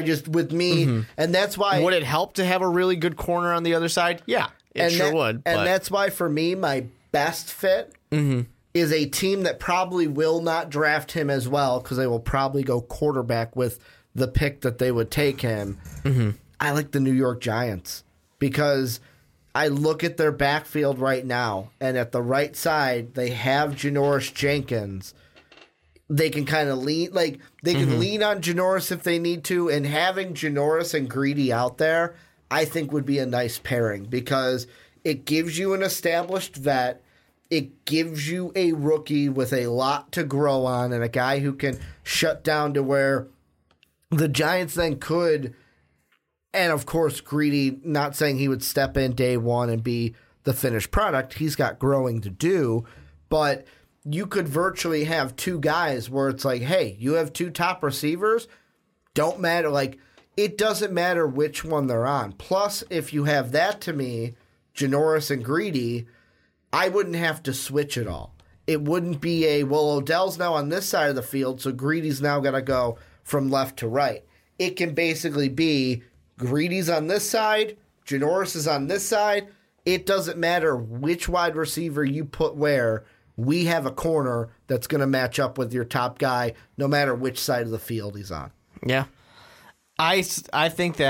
And that's why. Would it help to have a really good corner on the other side? Yeah, it sure would. And that's why, for me, my best fit is a team that probably will not draft him as well because they will probably go quarterback with the pick that they would take him. I like the New York Giants because I look at their backfield right now, and at the right side, they have Janoris Jenkins. They can kind of lean, lean on Janoris if they need to, and having Janoris and Greedy out there, I think would be a nice pairing because it gives you an established vet. It gives you a rookie with a lot to grow on and a guy who can shut down to where the Giants then could. And, of course, Greedy, not saying he would step in day 1 and be the finished product. He's got growing to do. But you could virtually have 2 guys where it's like, hey, you have 2 top receivers. Don't matter. It doesn't matter which one they're on. Plus, if you have that to me, Janoris and Greedy, I wouldn't have to switch it all. It wouldn't be Odell's now on this side of the field, so Greedy's now got to go from left to right. It can basically be Greedy's on this side, Janoris is on this side. It doesn't matter which wide receiver you put where. We have a corner that's going to match up with your top guy no matter which side of the field he's on. Yeah. I think that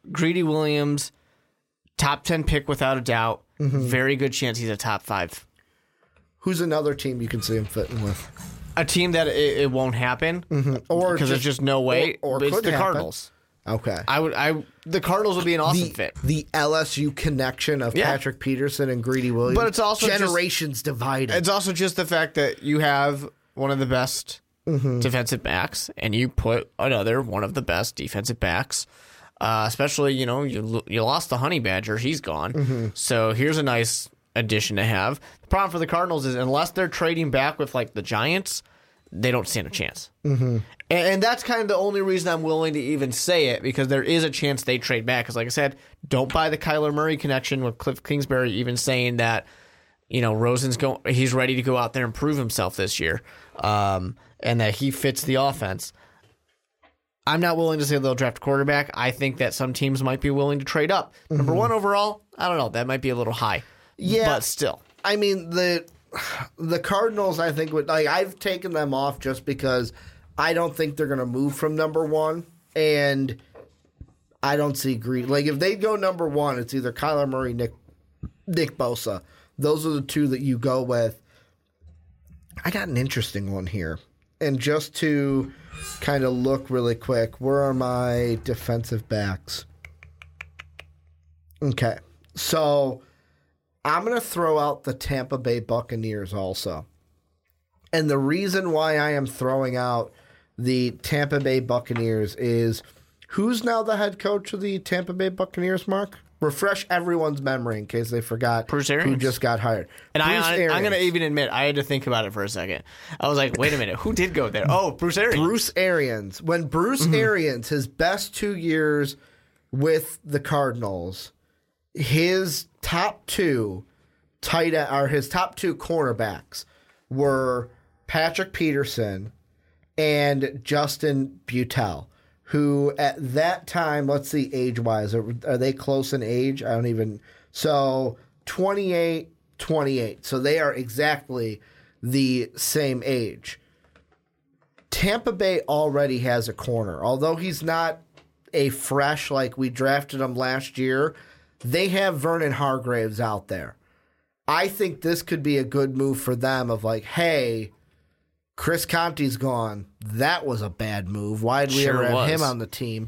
Greedy Williams, top 10 pick without a doubt. Very good chance he's a top 5. Who's another team you can see him fitting with? A team that it won't happen, Or because there's just no way. or it's could the happen. Cardinals. Okay. The Cardinals would be an awesome fit. The LSU connection of Patrick Peterson and Greedy Williams. But it's also generations divided. It's also just the fact that you have one of the best defensive backs, and you put another one of the best defensive backs. Especially, you lost the Honey Badger. He's gone. So here's a nice addition to have. The problem for the Cardinals is unless they're trading back with like the Giants, they don't stand a chance. And that's kind of the only reason I'm willing to even say it, because there is a chance they trade back. Because like I said, don't buy the Kyler Murray connection with Cliff Kingsbury even saying that, he's ready to go out there and prove himself this year, and that he fits the offense. I'm not willing to say they'll draft a quarterback. I think that some teams might be willing to trade up. Number 1 overall, I don't know. That might be a little high. Yeah. But still. I mean, the Cardinals, I think, I've taken them off just because I don't think they're going to move from number 1, and I don't see Greedy. Like, if they go number 1, it's either Kyler Murray, Nick Bosa. Those are the two that you go with. I got an interesting one here. And just to kind of look really quick, where are my defensive backs? Okay, so I'm going to throw out the Tampa Bay Buccaneers also. And the reason why I am throwing out the Tampa Bay Buccaneers is, who's now the head coach of the Tampa Bay Buccaneers, Mark? Refresh everyone's memory in case they forgot Bruce Arians. who just got hired. And I'm going to even admit, I had to think about it for a second. I was like, wait a minute, who did go there? Oh, Bruce Arians. Bruce Arians. When Bruce Arians, his best 2 years with the Cardinals, his top 2 his top 2 cornerbacks were Patrick Peterson and Justin Beutel, who at that time, let's see age-wise, are they close in age? I don't even... So, 28. So they are exactly the same age. Tampa Bay already has a corner. Although he's not a fresh, like we drafted him last year, they have Vernon Hargreaves out there. I think this could be a good move for them of like, hey, Chris Conte's gone. That was a bad move. Why did we ever have him on the team?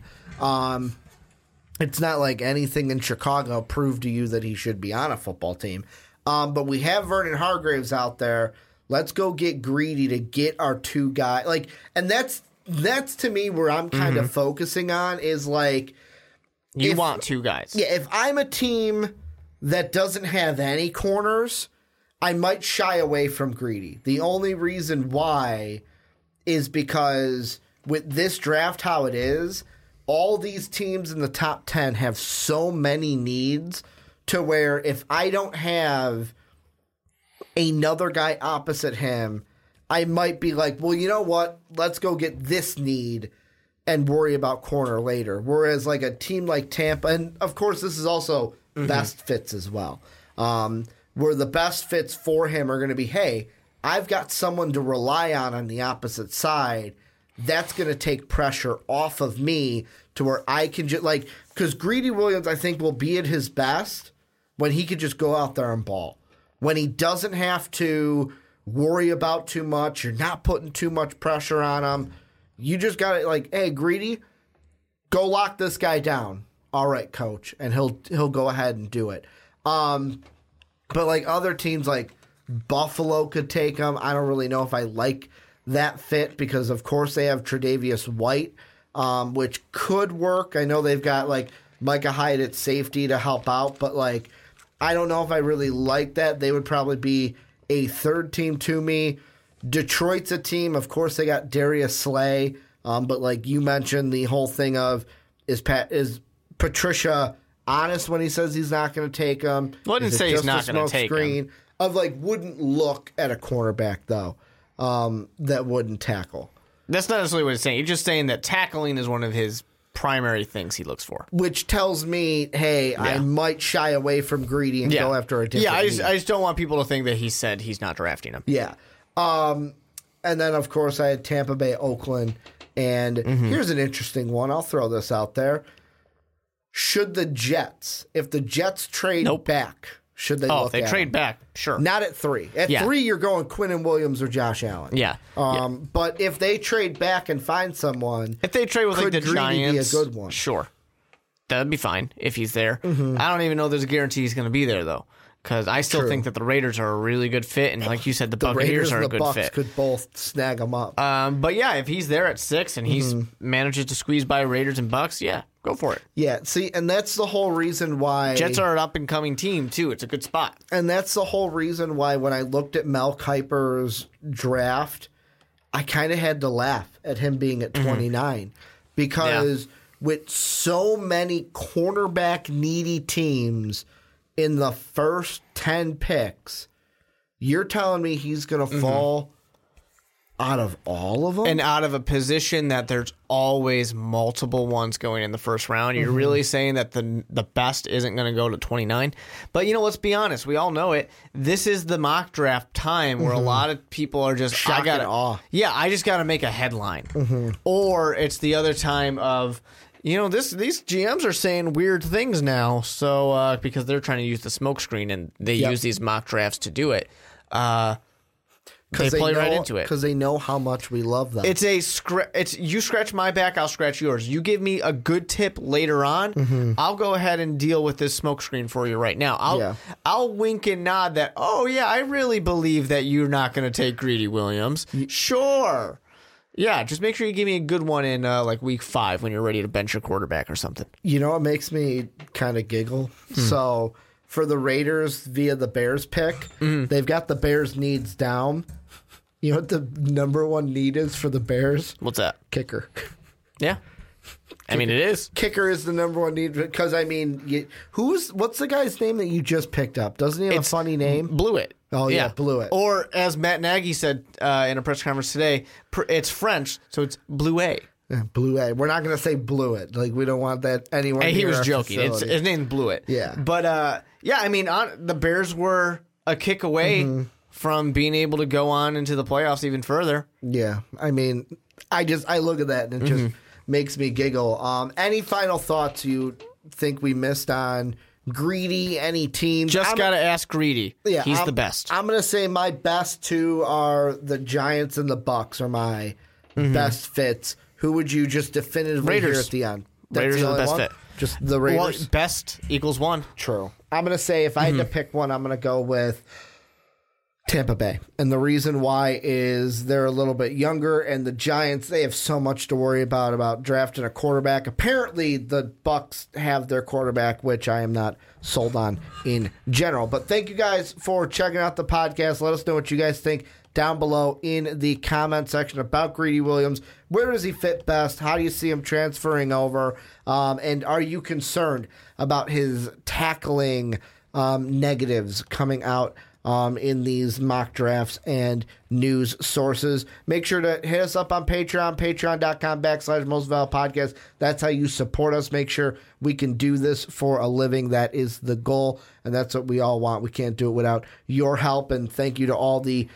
It's not like anything in Chicago proved to you that he should be on a football team. But we have Vernon Hargreaves out there. Let's go get Greedy to get our 2 guys. Like, and that's to me where I'm kind of focusing on is like, you want 2 guys. Yeah, if I'm a team that doesn't have any corners, I might shy away from Greedy. The only reason why is because with this draft how it is, all these teams in the top 10 have so many needs to where if I don't have another guy opposite him, I might be like, well, you know what? Let's go get this need and worry about corner later. Whereas like a team like Tampa, and of course this is also best fits as well, where the best fits for him are going to be, hey, I've got someone to rely on the opposite side. That's going to take pressure off of me to where I can just like, because Greedy Williams, I think, will be at his best when he could just go out there and ball. When he doesn't have to worry about too much, you're not putting too much pressure on him. You just got to like, hey, Greedy, go lock this guy down. All right, coach. And he'll go ahead and do it. But like other teams like Buffalo could take him. I don't really know if I like that fit because, of course, they have Tre'Davious White, which could work. I know they've got like Micah Hyde at safety to help out, but like I don't know if I really like that. They would probably be a third team to me. Detroit's a team. Of course, they got Darius Slay, but like you mentioned, the whole thing of is Patricia honest when he says he's not going to take him? Wouldn't say he's not going to take him. Of like wouldn't look at a cornerback though that wouldn't tackle. That's not necessarily what he's saying. He's just saying that tackling is one of his primary things he looks for. Which tells me, hey, I might shy away from Greedy and go after a different I just don't want people to think that he said he's not drafting him. Yeah. And then, of course, I had Tampa Bay, Oakland. And here's an interesting one. I'll throw this out there. should the Jets, if the Jets trade back, should they look if they at trade him? back, sure. Not at 3. At 3, you're going Quinnen Williams or Josh Allen. Yeah. But if they trade back and find someone, If they trade with like the Greedy Giants, be a good one? Sure. That'd be fine if he's there. Mm-hmm. I don't even know there's a guarantee he's going to be there, though. Because I still think that the Raiders are a really good fit. And like you said, the Buccaneers Raiders are and a the good Bucks fit. could both snag them up. But yeah, if he's there at 6 and he's manages to squeeze by Raiders and Bucks, yeah, go for it. Yeah, see, and that's the whole reason why... Jets are an up-and-coming team, too. It's a good spot. And that's the whole reason why when I looked at Mel Kiper's draft, I kind of had to laugh at him being at 29. Because with so many cornerback-needy teams in the first 10 picks, you're telling me he's going to fall out of all of them? And out of a position that there's always multiple ones going in the first round. You're really saying that the best isn't going to go to 29? But, let's be honest. We all know it. This is the mock draft time where a lot of people are just... Shock and awe. Yeah, I just got to make a headline. Or it's the other time of... these GMs are saying weird things now, so because they're trying to use the smokescreen and they use these mock drafts to do it. They play right into it because they know how much we love them. It's you scratch my back, I'll scratch yours. You give me a good tip later on, I'll go ahead and deal with this smokescreen for you right now. I'll wink and nod that. Oh yeah, I really believe that you're not going to take Greedy Williams. Sure. Yeah, just make sure you give me a good one in like week 5 when you're ready to bench your quarterback or something. You know what makes me kind of giggle? So for the Raiders via the Bears pick, they've got the Bears needs down. You know what the number one need is for the Bears? What's that? Kicker. Yeah. I mean, it is. Kicker is the number one need because, what's the guy's name that you just picked up? Doesn't he have a funny name? Blewett. Oh, yeah, Blewett. Or as Matt Nagy said in a press conference today, it's French, so it's Bluet. Yeah, Bluet. We're not going to say Blewett. Like, we don't want that anywhere near he was our joking. facility. His name's Blewett. Yeah. But, the Bears were a kick away from being able to go on into the playoffs even further. Yeah. I mean, I look at that and it just makes me giggle. Any final thoughts you think we missed on Greedy? Any team? Just got to ask Greedy. Yeah, He's the best. I'm going to say my best 2 are the Giants and the Bucks are my best fits. Who would you just definitively Raiders. hear at the end? Raiders are the best fit. Just the Raiders? Well, best equals 1. True. I'm going to say if I had to pick one, I'm going to go with Tampa Bay. And the reason why is they're a little bit younger, and the Giants, they have so much to worry about drafting a quarterback. Apparently, the Bucks have their quarterback, which I am not sold on in general. But thank you guys for checking out the podcast. Let us know what you guys think down below in the comment section about Greedy Williams. Where does he fit best? How do you see him transferring over? And are you concerned about his tackling negatives coming out in these mock drafts and news sources? Make sure to hit us up on Patreon, patreon.com/Most Valuable Podcast. That's how you support us. Make sure we can do this for a living. That is the goal, and that's what we all want. We can't do it without your help, and thank you to all the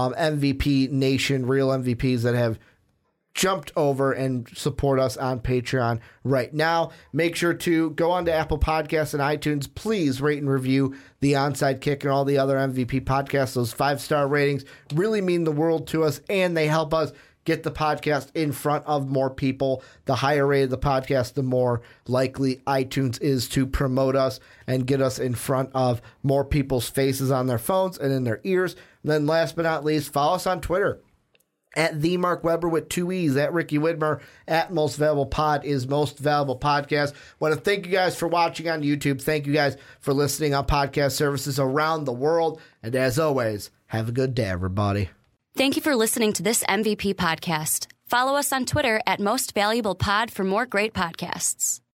MVP Nation, real MVPs that have jumped over and support us on Patreon right now. Make sure to go on to Apple Podcasts and iTunes. Please rate and review the Onside Kick and all the other MVP podcasts. Those 5-star ratings really mean the world to us, and they help us get the podcast in front of more people. The higher rated the podcast, the more likely iTunes is to promote us and get us in front of more people's faces on their phones and in their ears. And then last but not least, follow us on Twitter. At the Mark Weber with 2 E's, at Ricky Widmer, at Most Valuable Pod is Most Valuable Podcast. Want to thank you guys for watching on YouTube. Thank you guys for listening on podcast services around the world. And as always, have a good day, everybody. Thank you for listening to this MVP podcast. Follow us on Twitter at Most Valuable Pod for more great podcasts.